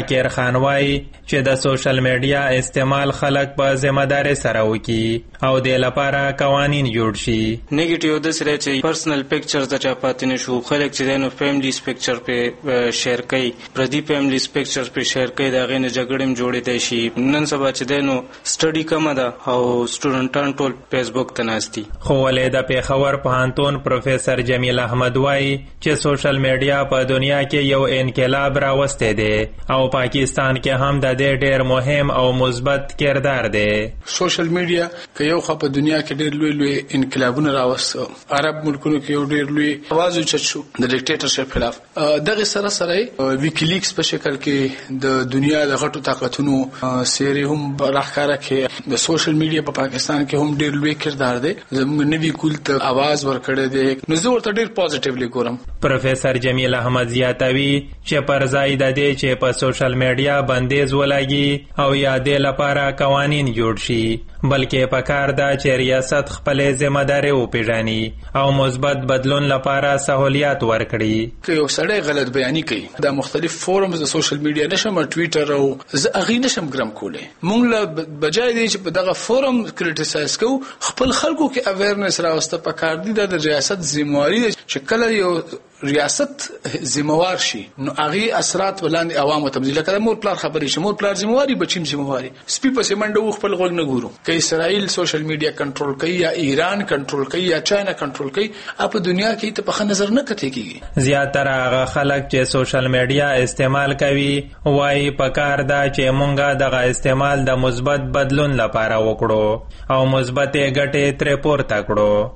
ذاکر خان وایي چې د سوشل میډیا استعمال خلک په ذمہداري سره وکړي او د لپاره قوانین جوړ شي. نیگیټیو د سره چې پرسنل پکچرز د چا پاتې نشو، خلک چې نو فیملیز پکچر په شیر کوي، پردي فیملیز پکچرز په شیر کوي، دا غینه جګړم جوړې دی شي. نن سبا چې نو سټډي کم ده او سټوډنټان ټول فیسبوک ته ناشتي. خو ولې د پیښور پوهنتون پروفیسور جمیل احمد وایي چې سوشل میډیا په دنیا کې یو انقلاب راوستی دی او پاکستان کې هم د دې ډېر مهم او مثبت کردار دی. سوشل میډیا که یو خو په دنیا کې ډېر لوی لوی انقلابونه راوستو، عرب ملکونو کې یو ډېر لوی आवाज اوچت شو د ډیکټیټرشپ خلاف. دغه سره سره ویکیلیکس په شکل کې د دنیا د غټو طاقتونو سیری هم راښکاره کې د سوشل میډیا په پاکستان کې هم ډېر لوی کردار دی. زموږ نوي کول ته आवाज ورکړی دی، نو زه ورته ډېر پوزټیولی ګورم. پروفیسور جمیل احمد زیاتوي چې پر ځای د دې چې په سوشل میډیا بندیز ولګي او یا د لپاره قوانین جوړ شي، بلکې پکار ده چې ریاست خپلې ذمہداري وپیژني او مثبت بدلون لپاره سہولیات ورکړي. که یو سړی غلط بیاني کوي، دا مختلف فورمز د سوشل میډیا نشم ټویټر او زه هغې نشم ګرم کولی. مونږ له بجای دی چې په دغه فورم کریټیسایز کوو، خپل خلکو کې اویرنس راوسته پکار دي. دا د ریاست ذمہواري ده چې کله یو ریاست ذمہوار شي نو هغه اثرات ولاندې عوامو ته ځي. لکه د مور پلار خبرې شي، مور پلار ذمہواري، بچیم ذمہواري. سپي په سیمنډو خپل غوږ نه ګورو. که اسرائیل سوشل میډیا کنټرول کوي یا ایران کنټرول کوي یا چاینا کنټرول کوي، په دنیا کې ته په ښه نظر نه کتې کیږي. زیاتره هغه خلک چې سوشل میډیا استعمال کوي وایي پکار ده چې مونږه دغه استعمال د مثبت بدلون لپاره وکړو او مثبتې ګټې ترې پورته کړو.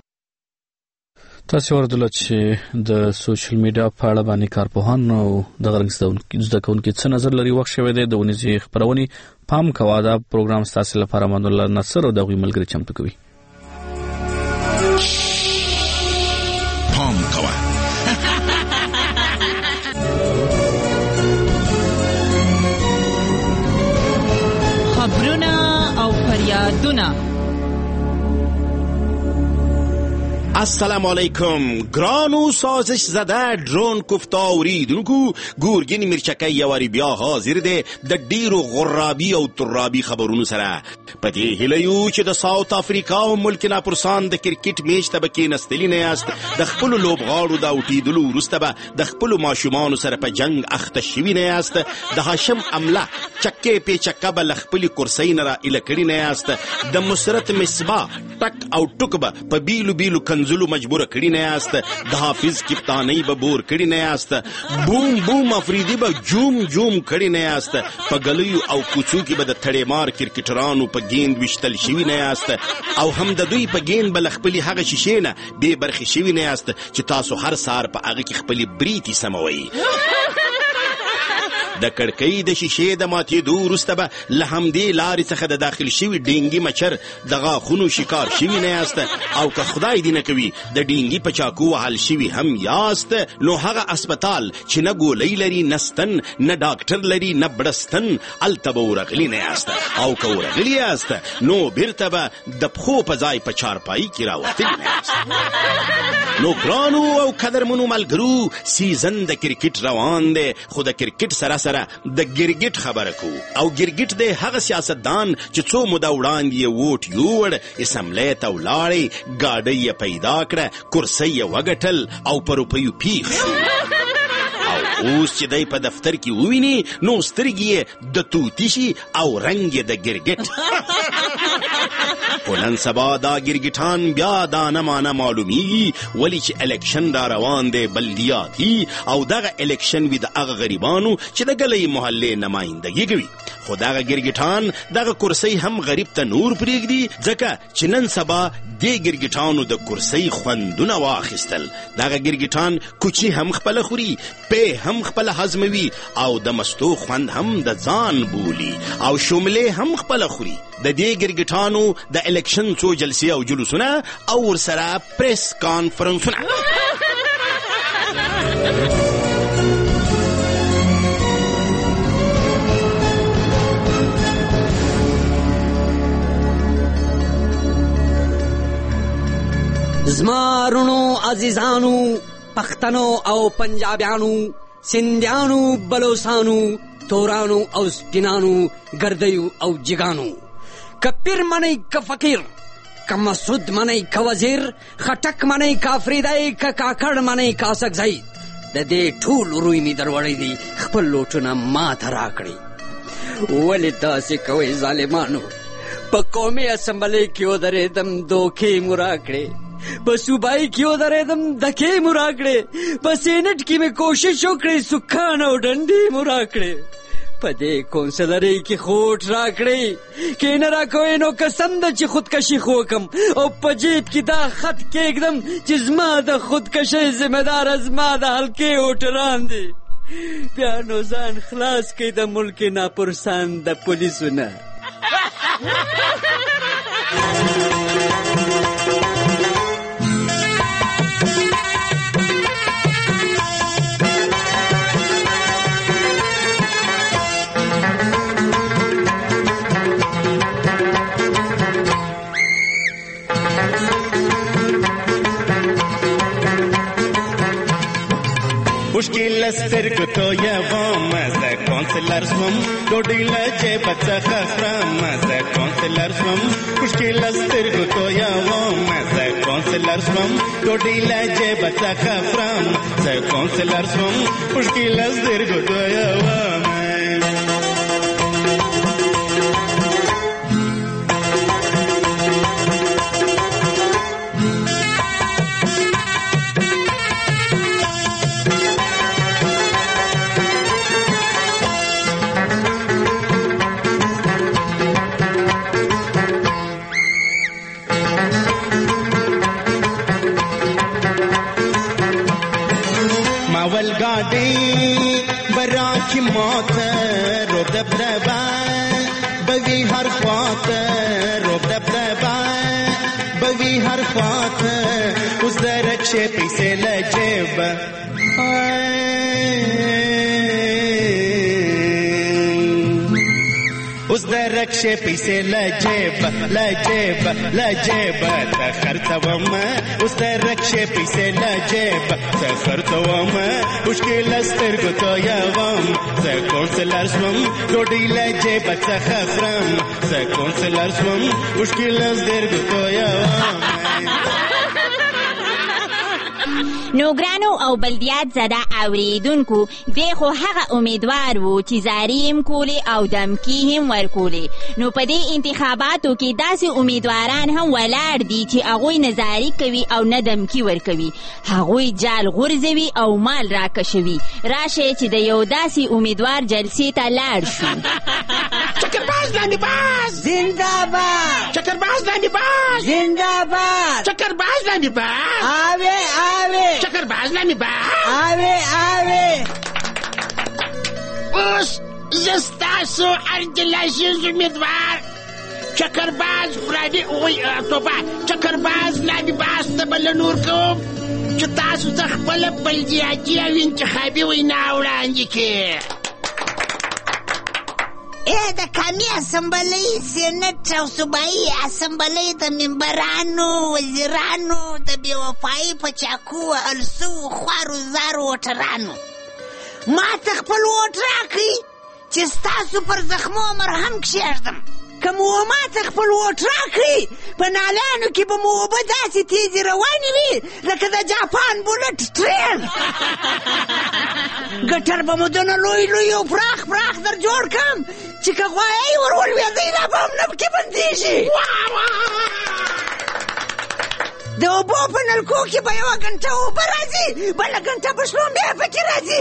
تاسو ورته چې د سوشل میډیا په اړه باندې کارپوهان او د غرنګ زده کوونکو څه نظر لري وخت شوی دی د ونیزي خبرونې پام کوا دا پروګرام ستاسو لپاره امان الله نصر او د غوي ملګری چمتو کوي. پام کوا خبرونه او فریادونه. السلام علیکم. ګرانو سازش زده ډرون کوفتاوریدونکو، ګورګین مرچکۍ یواري بیا حاضر دی د ډیرو غرابي او ترابي خبرونو سره. په دې هیله یو چې د ساوث افریقا او ملک ناپرسان د کرکټ میچ ته به کېنستلي نه یاست، د خپلو لوبغاړو د اوټېدلو وروسته به د خپلو ماشومانو سره په جنګ اخته شوي نه یاست، د هاشم امله چکې پیچکه به له خپلې کرسۍ نه را ایله کړي نه یاست، د مسرت مصباح ټک او ټک به په بیلو بیلو کنزلو مجبور کړي نه یاست، د حافظ کپتانۍ به بور کړي نه یاست، بوم بوم افریدي به جوم جوم کړي نه یاست، په ګلیو او کوڅو کې به د تړې مار کرکټرانو په ګیند وشتل شوي نه یاست، او هم د دوی په ګیند به له خپلې هغه شیشې نه بې برخې شوي نه یاست چې تاسو هر سهار په هغه کې خپلې بریتې سموئ. د کړکۍ د شیشې د ماتېدو وروسته به له همدې لارې څخه د داخل شوي ډینګي مچر د غاښونو شکار شوي نه یاست، او که خدای دې نه کوي د ډینګي په چاقو وهل شوي هم یاست، نو هغه اسپتال چې نه ګولۍ لري، نه ستن، نه ډاکټر لري، نه بړستن، هلته به ورغلي نه یاست، او که ورغلي یاست نو بیرته به د پښو په ځای په چارپایي کې راوتلي نه یاست. نو ګرانو او قدرمنو ملګرو، سیزن د کرکټ روان دی، خو د کرکټ سره سره د ګرګټ خبره کو. او ګرګټ دی هغه سیاستدان چې څو موده وړاندې یې ووټ یوړ، اسمبلۍ ته ولاړې، ګاډۍ یې پیدا کړه، کرسۍ یې وګټل او په روپیو پیښ شو. او اوس چې دی په دفتر کې وویني نو سترګې یې د توتي شي او رنګ یې د ګرګټ. خو نن سبا دا ګرګټان بیا دا نه مانه معلومیږي، ولې چې الیکشن دا روان دی بلدیاتي، او دغه الیکشن وي د هغه غریبانو چې د ګلۍ محلې نمایندګي کوي. خو دغه ګرګټان دغه کرسۍ هم غریب ته نور پرېږدي، ځکه چې نن سبا دې ګرګټانو د کرسۍ خوندونه واخیستل. دغه ګرګټان کوچي هم خپله خوري، پی هم خپله هضموي، او د مستو خوند هم د ځان بولي، او شملې هم خپله خوري. د دې ګرګټانو د الیکشن څو جلسې او جلوسونه او ورسره پریس کانفرنسونه. زما رونو عزیزانو، پښتنو او پنجابیانو، سندیانو، بلوچستانو، تورانو او سپینانو ګردیو او جګانو که پیر منئ که فقیر که مسعود منئ که وزیر خټک منئ که افریدی که کاکړ منئ که اسکزی د دې ټول روی مې دروړی دی خپل لوټونه ماته راکړئ. ولې داسې کوئ ظالمانو؟ په قومي اسمبلۍ کې ودرېدم دوکې مو راکړې، په صوبایي کې ودرېدم دکې مو راکړې، په سینټ کې مې کوشش وکړې سکان او ډنډې مو راکړې، په دې کونسلرۍ کې خوټ راکړې کې نه راکوئ نو قسم ده چې خودکشي خو وکم او په جیب کې دا خط کېږدم چې زما د خودکشۍ ذمهداره زما د حلقې هوټران دي. بیا نو ځان خلاص کړئ د ملک ناپرسان د پولیسو نه. مشکل سترګو تو یوم زه کونسلر شوم ډوډۍ له جیبه څخه خورم زه کونسلر شوم مشکل سترګو تو یوم زه کونسلر شوم ډوډۍ له جیبه څخه خورم زه کونسلر شوم مشکل سترګو تو یوم. براکی موت رو دب دبا بوی هر خوات رو دب دبا بوی هر خوات اوس درکشه پیسې لجیب اوس درکشه پیسې لجیب لجیب لجیب ته خرڅوم اوس درکشه پیسې لجیب ته خرڅوم مشکل سترګو تو یوم زه کونسلر شوم ډوډۍ له جیبه څخه خورم زه کونسلر شوم مشکل سترګو تو یوم. نو ګرانو او بلدیات زده اوریدونکو دی خو هغه امیدوار وو چې زاري هم کولې او دمکي هم ورکولې. نو په دې انتخاباتو کې داسې امیدواران هم ولاړ دي چې هغوی نه زاري کوي او نه دمکي ورکوي، هغوی جال غورځوي او مال راکشوي. راشئ چې د یو داسې امیدوار جلسې ته لاړ شو. چکرباز لاندې باز زنده‌باد، چکرباز لاندې باز زنده‌باد، چکرباز لاندې باز آوې آوې چکرباز لاندې باز آوې آوې. اوس زه ستاسو ارجلاشیز امیدوار چکرباز فرادي اوی توبه چکرباز لاندې باز ته بلنه ورکوم چې تاسو ته خپله بلدیاتي او انتخابي وینا وړاندې کړي. ای د قومي اسمبلۍ سینټ او صوبایي اسمبلۍ د ممبرانو وزیرانو د بېوفایي په چاکو وهل سوو خوارو زارو وټرانو ما ته خپل ووټ راکړئ چې ستاسو پر زخمو مرهم کښېږدم. که مو ما ته خپل ووټ راکړئ په نالانو کې به مو اوبه داسې تیزې روانې وي لکه د جاپان بولټ ټرین. ګټر به مو دونه لوی لوی او پراخ پراخ در جوړ کړم چې که غوایۍ ور ولوېدئ دا به هم نه پکې بندېږي. د اوبو په نلکو کې به یوه ګنټه اوبه راځي بله ګنټه به شلومبې پکې راځي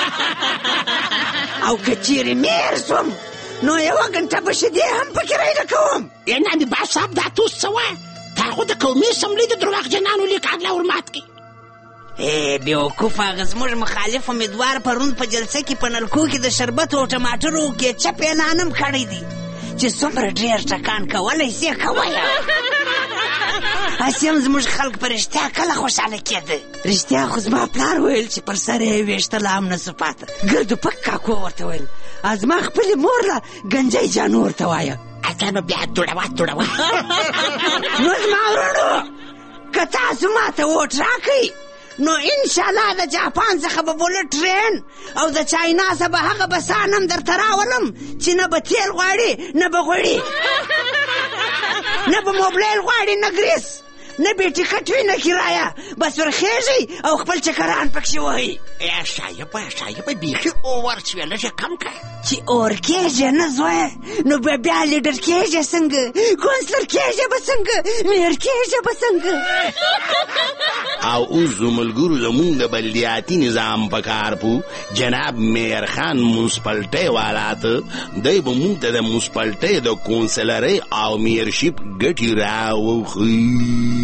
او که چیرې میر سوم نو یوه ګنټه به شیدې هم پکې رایله کوم. ای ناندې باز صاحب دا توس څه وه؟ د هغو د قومي اسمبلۍ د درواغجنانو لیک عدله ورمات کړي. ای بیوقوف هغه زموږ مخالف امیدوار پرون په جلسه کې په نلکو کې د شربت او ټماټرو کیچپ اعلان هم کړی دی چې څومره ډېر ټکان کولی سې کوله. هسې هم زموږ خلک په رښتیا کله خوشحاله کېده. رښتیا خو زما پلار ویل چې پر سر یې ویشته لا هم نه سو پاته. ګردو پک کاکو ورته ویل زما خپلې مور له ګنجۍ جانو ورته وایه اته نو بیا دوړوه دوړوه. نو زما ورونو که تاسو ما ته ووټ راکئ نو انشاءالله د جاپان څخه به بولټ ټرین او د چاینا څخه به هغه بسان هم درته راولم چې نه به تیل غواړي نه به غوړي نه به موبایل غواړي نه ګریس نه به ټیکټ وي نه کرایه بس ورخېږي او خپل چکران پکښې وهي. شایبه شایبه بیخي اوور شوې لږه کم کړه. چې اور کېږي نه زویه نو به بیا لیډر کېږي څنګه کونسلر کېږي به څنګه میر کېږي به څنګه. او اوس زملګرو زمونږ د بلدیاتي نظام په کار پو جناب میر خان منسپلټۍ والا ته دی به مونږ ته د منسپلټۍ د کونسلرۍ او میرشپ ګټې راوښیي.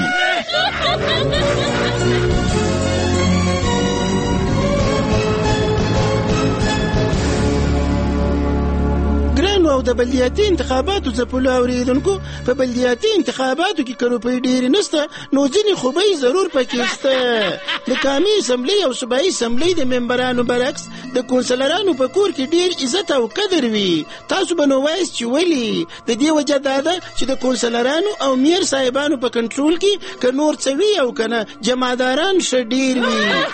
ګرانو او د بلدیاتي انتخاباتو ځپلو اورېدونکو په بلدیاتي انتخاباتو کې که روپۍ ډېرې نسته نو ځینې خوبۍ ضرور پکې شته. د قامي اسمبلۍ او صوبایي اسمبلۍ د ممبرانو برعکس د کونسلرانو په کور کې ډېر عزت او قدر وي. تاسو به نو وایست چې ولې؟ د دې وجه دا ده چې د کونسلرانو او میر صاحبانو په کنټرول کې که نور څه وي او که نه جمعداران ښه ډېر وي.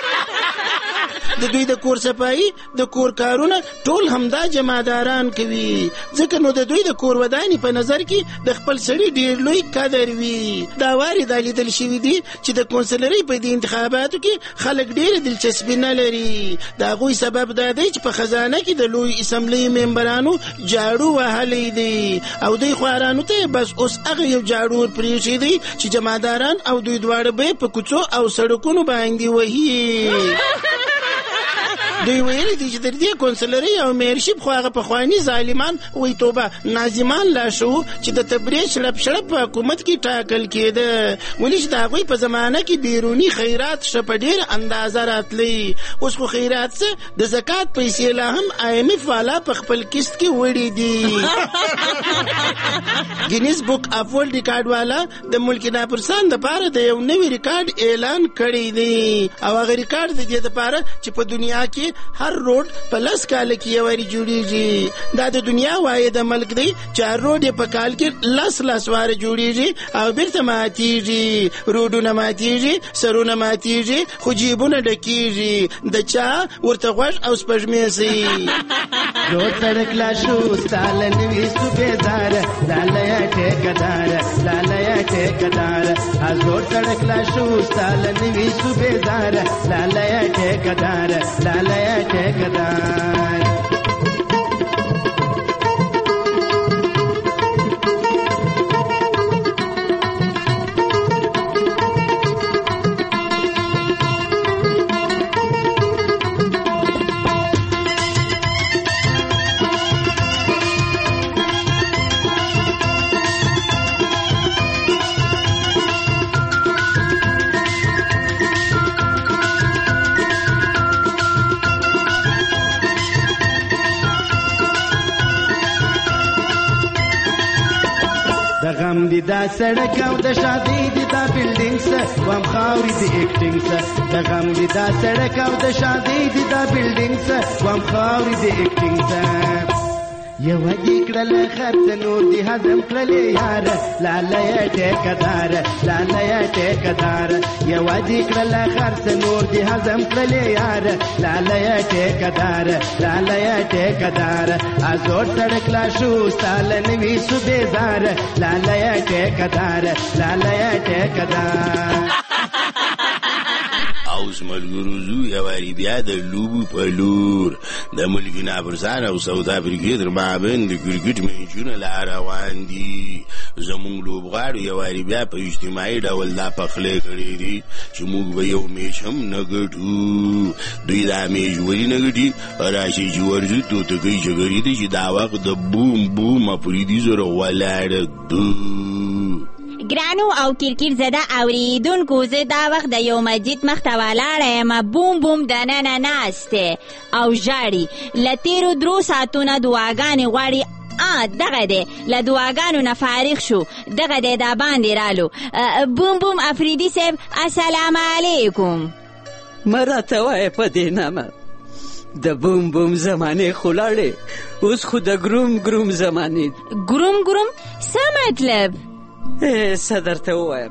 د دوی د کور صفایي د کور کارونه ټول همدا جمعداران کوي ځکه نو د دوی د کور ودانې په نظر کې د خپل سړي ډېر لوی قدر وي. دا وارې دا لیدل شوي دي چې د کونسلرۍ په دې انتخاباتو کې خلک ډېره دلچسپي نه لري. د هغوی سبب دا دی چې په خزانه کې د لوی اسمبلۍ ممبرانو جاړو وهلی دی او دوی خوارانو ته بس اوس هغه یو جاړو ور پرېښی دی چې جمعداران او دوی دواړه به په کوڅو او سړکونو باندې وهي. دوی ویلي دي چې د دې کونسلرۍ او میرشپ خو هغه پخواني ظالمان وایي توبه ناظمان لا شو چې د تبریز شړپ شړپ په حکومت کې ټاکل کېده ولې چې د هغوی په زمانه کې بیروني خیرات ښه په ډېره اندازه راتلی. اوس خو خیرات څه د زکات پیسې لا هم آی ایم اف والا په خپل کیست کې وړي دي. ګینیز بک اف ورلډ ریکارډ والا د ملک ناپرسان دپاره د یو نوي ریکارډ اعلان کړی دی او هغه ریکارډ د دې دپاره چې په دنیا کې هر روډ په لس کاله کې یو وارې جوړیږي. دا د دنیا واحده ملک دی چې هر روډ یې په کال کې لس لس واره جوړیږي او بیرته ماتیږي. روډونه ماتیږي سرونه ماتیږي خو جیبونه ډکیږي. د چا ورته غوږ او سپږمې سي. روډ سړک لا شو ستاله نوي صوبېدار لالیه ټیکدار لالیه ټیکدار از روډ سړک لا شو ستاله نوي صوبېدار لالیه ټیکدار لالیه ټیکدار. د غم دي دا سړک او د شادي دي دا بلډینګ سه وام خاوري دي اکټینګ سه د غم دي دا سړک او د شادي دي دا بلډینګ سه وام خاوري دي اکټینګ سه. یو دې کړل خرڅ نور دي هضم کړلې یار لالیه ټیکدار لالیه ټیکدار یو دې کړل خرڅ نور دي هضم کړلې یار لالیه ټیکدار لالیه ټیکدار ازور سړک لا شو سال نوي صوبېدار لالیه ټیکدار لالیه ټیکدار. اوس ملګرو زو یوارې بیا د لوبو په لور د ملک ناپرسان او ساوت افریقې تر مابین د کرکټ میچونه لا روان دي. زمونږ لوبغاړو یوارې بیا په اجتماعي ډول دا پخلی کړی دي چې موږ به یو میچ هم نه ګټو. دوی دا میچ ولې نه ګټي راشي چې ورځو توتکۍ جګړې دي چې دا وخت د بوم بوم افریدي سره ولاړه دو. ګرانو او کرکټ زده اوریدونکو زه دا وخت د یو مسجد مخ ته ولاړه یم بوم بوم دننه ناست دی او ژاړي له تېرو درو ساعتونه دعاګانې غواړي. آ دغه دی له دعاګانو نه فارغ شو دغه دی دا باندې رالو. بوم بوم افریدي صاحب السلام علیکم. مه راته وایه په دې نامه د بوم بوم زمانې خو لاړې اوس خو د ګروم ګروم زمانې. ګروم ګروم څه مطلب؟ څه درته ووایم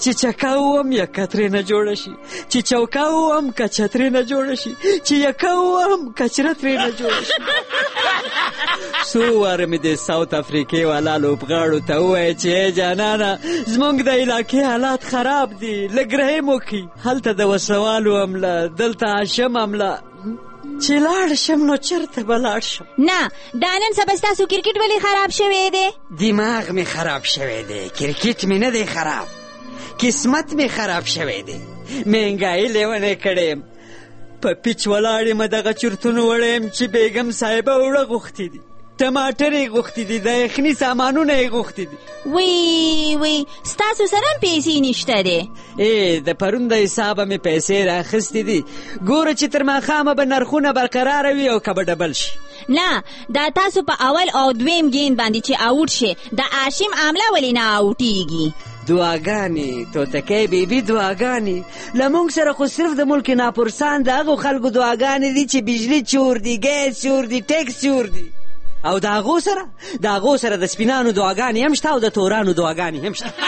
چې چکه ووم یکه ترېنه جوړه شي، چې چوکه ووم کچه ترېنه جوړه شي، چې یکه ووم کچره ترېنه جوړه شي. څو واره مې د ساوت افریقې والا لوبغاړو ته ووایه چې ای جانانه زموږ د علاقې حالات خراب دي، لږ رحم وکړي. هلته د وسلوالو عمله، دلته هاشم عمله، چې لاړ شم نو چېرته به لاړ شم؟ نه دا نن سبا ستاسو کرکټ ولې خراب شوی دی؟ دماغ مې خراب شوی دی، کرکټ مې نه دی خراب، قسمت مې خراب شوی دی. مهنګایي لیونی کړی یم، په پیچ ولاړ یم دغه چورتونو وړی یم چې بیګم صاحبه اوړه غوښتي دي، ټماټر یې غوښتي دي، د یخني سامانونه یې غوښتي دي. وی وی ستاسو سره هم پیسې نشته دی؟ ای د پرون د حسابه مې پیسې راخیستې دي، ګوره چې تر ماښامه به نرخونه برقراره وي او که به ډبل شي. نه دا تاسو په اول او دویم گیند باندې چې آوټ شي د هاشم عمله ولې نه آوټیږي؟ دعاګانې توتکۍ بیبي دعاګانې، له موږ سره خو صرف د ملک ناپرسان د هغو خلکو دعاګانې دي چې بجلي چور دي، ګیس چور دي، ټیکس چور دي، او د هغو سره د هغو سره د سپینانو دعاګانې هم شته او د تورانو دعاګانې هم شته.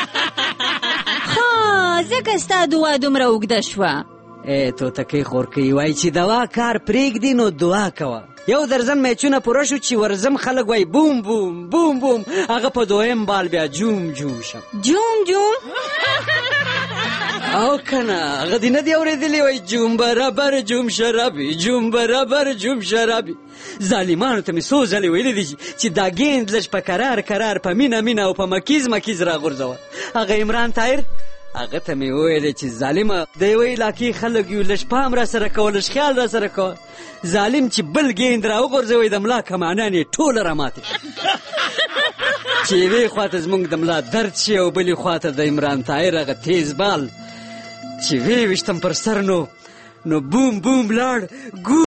ها ځکه ستا دعا دومره اوږده شوه. ای توتکۍ خورکۍ وایي چې دوا کار پرېږدي نو دعا کوه. یو درزن میچونه پوره شو چې ورزم خلک وایي بوم بوم بوم بوم، هغه په دویم بال بیا جوم جوم شم. جوم جوم او کنه هغه دې نه دی اورېدلی وایي جوم برابر جوم شرابي، جوم برابر جوم شرابي. ظالمانو ته مې څو ځلې ویلي دي چې دا ګیند لږ په قرار قرار په مینه مینه او په مکیز مکیز راغورځوه. هغه عمران طاهر هغه ته مې وویلې چې ظالمه د یوې علاقې خلک یو، لږ پام را سره کوه، لږ خیال را سره کوه. ظالم چې بل ګیند را وغورځوئ د ملا کمانان یې ټوله را ماتې چې یوې خوا ته زموږ د ملا درد شي او بلې خوا ته د عمران طاهر هغه تیز بال چې ویې ویشتم پر سر نو نو بوم بوم لاړ.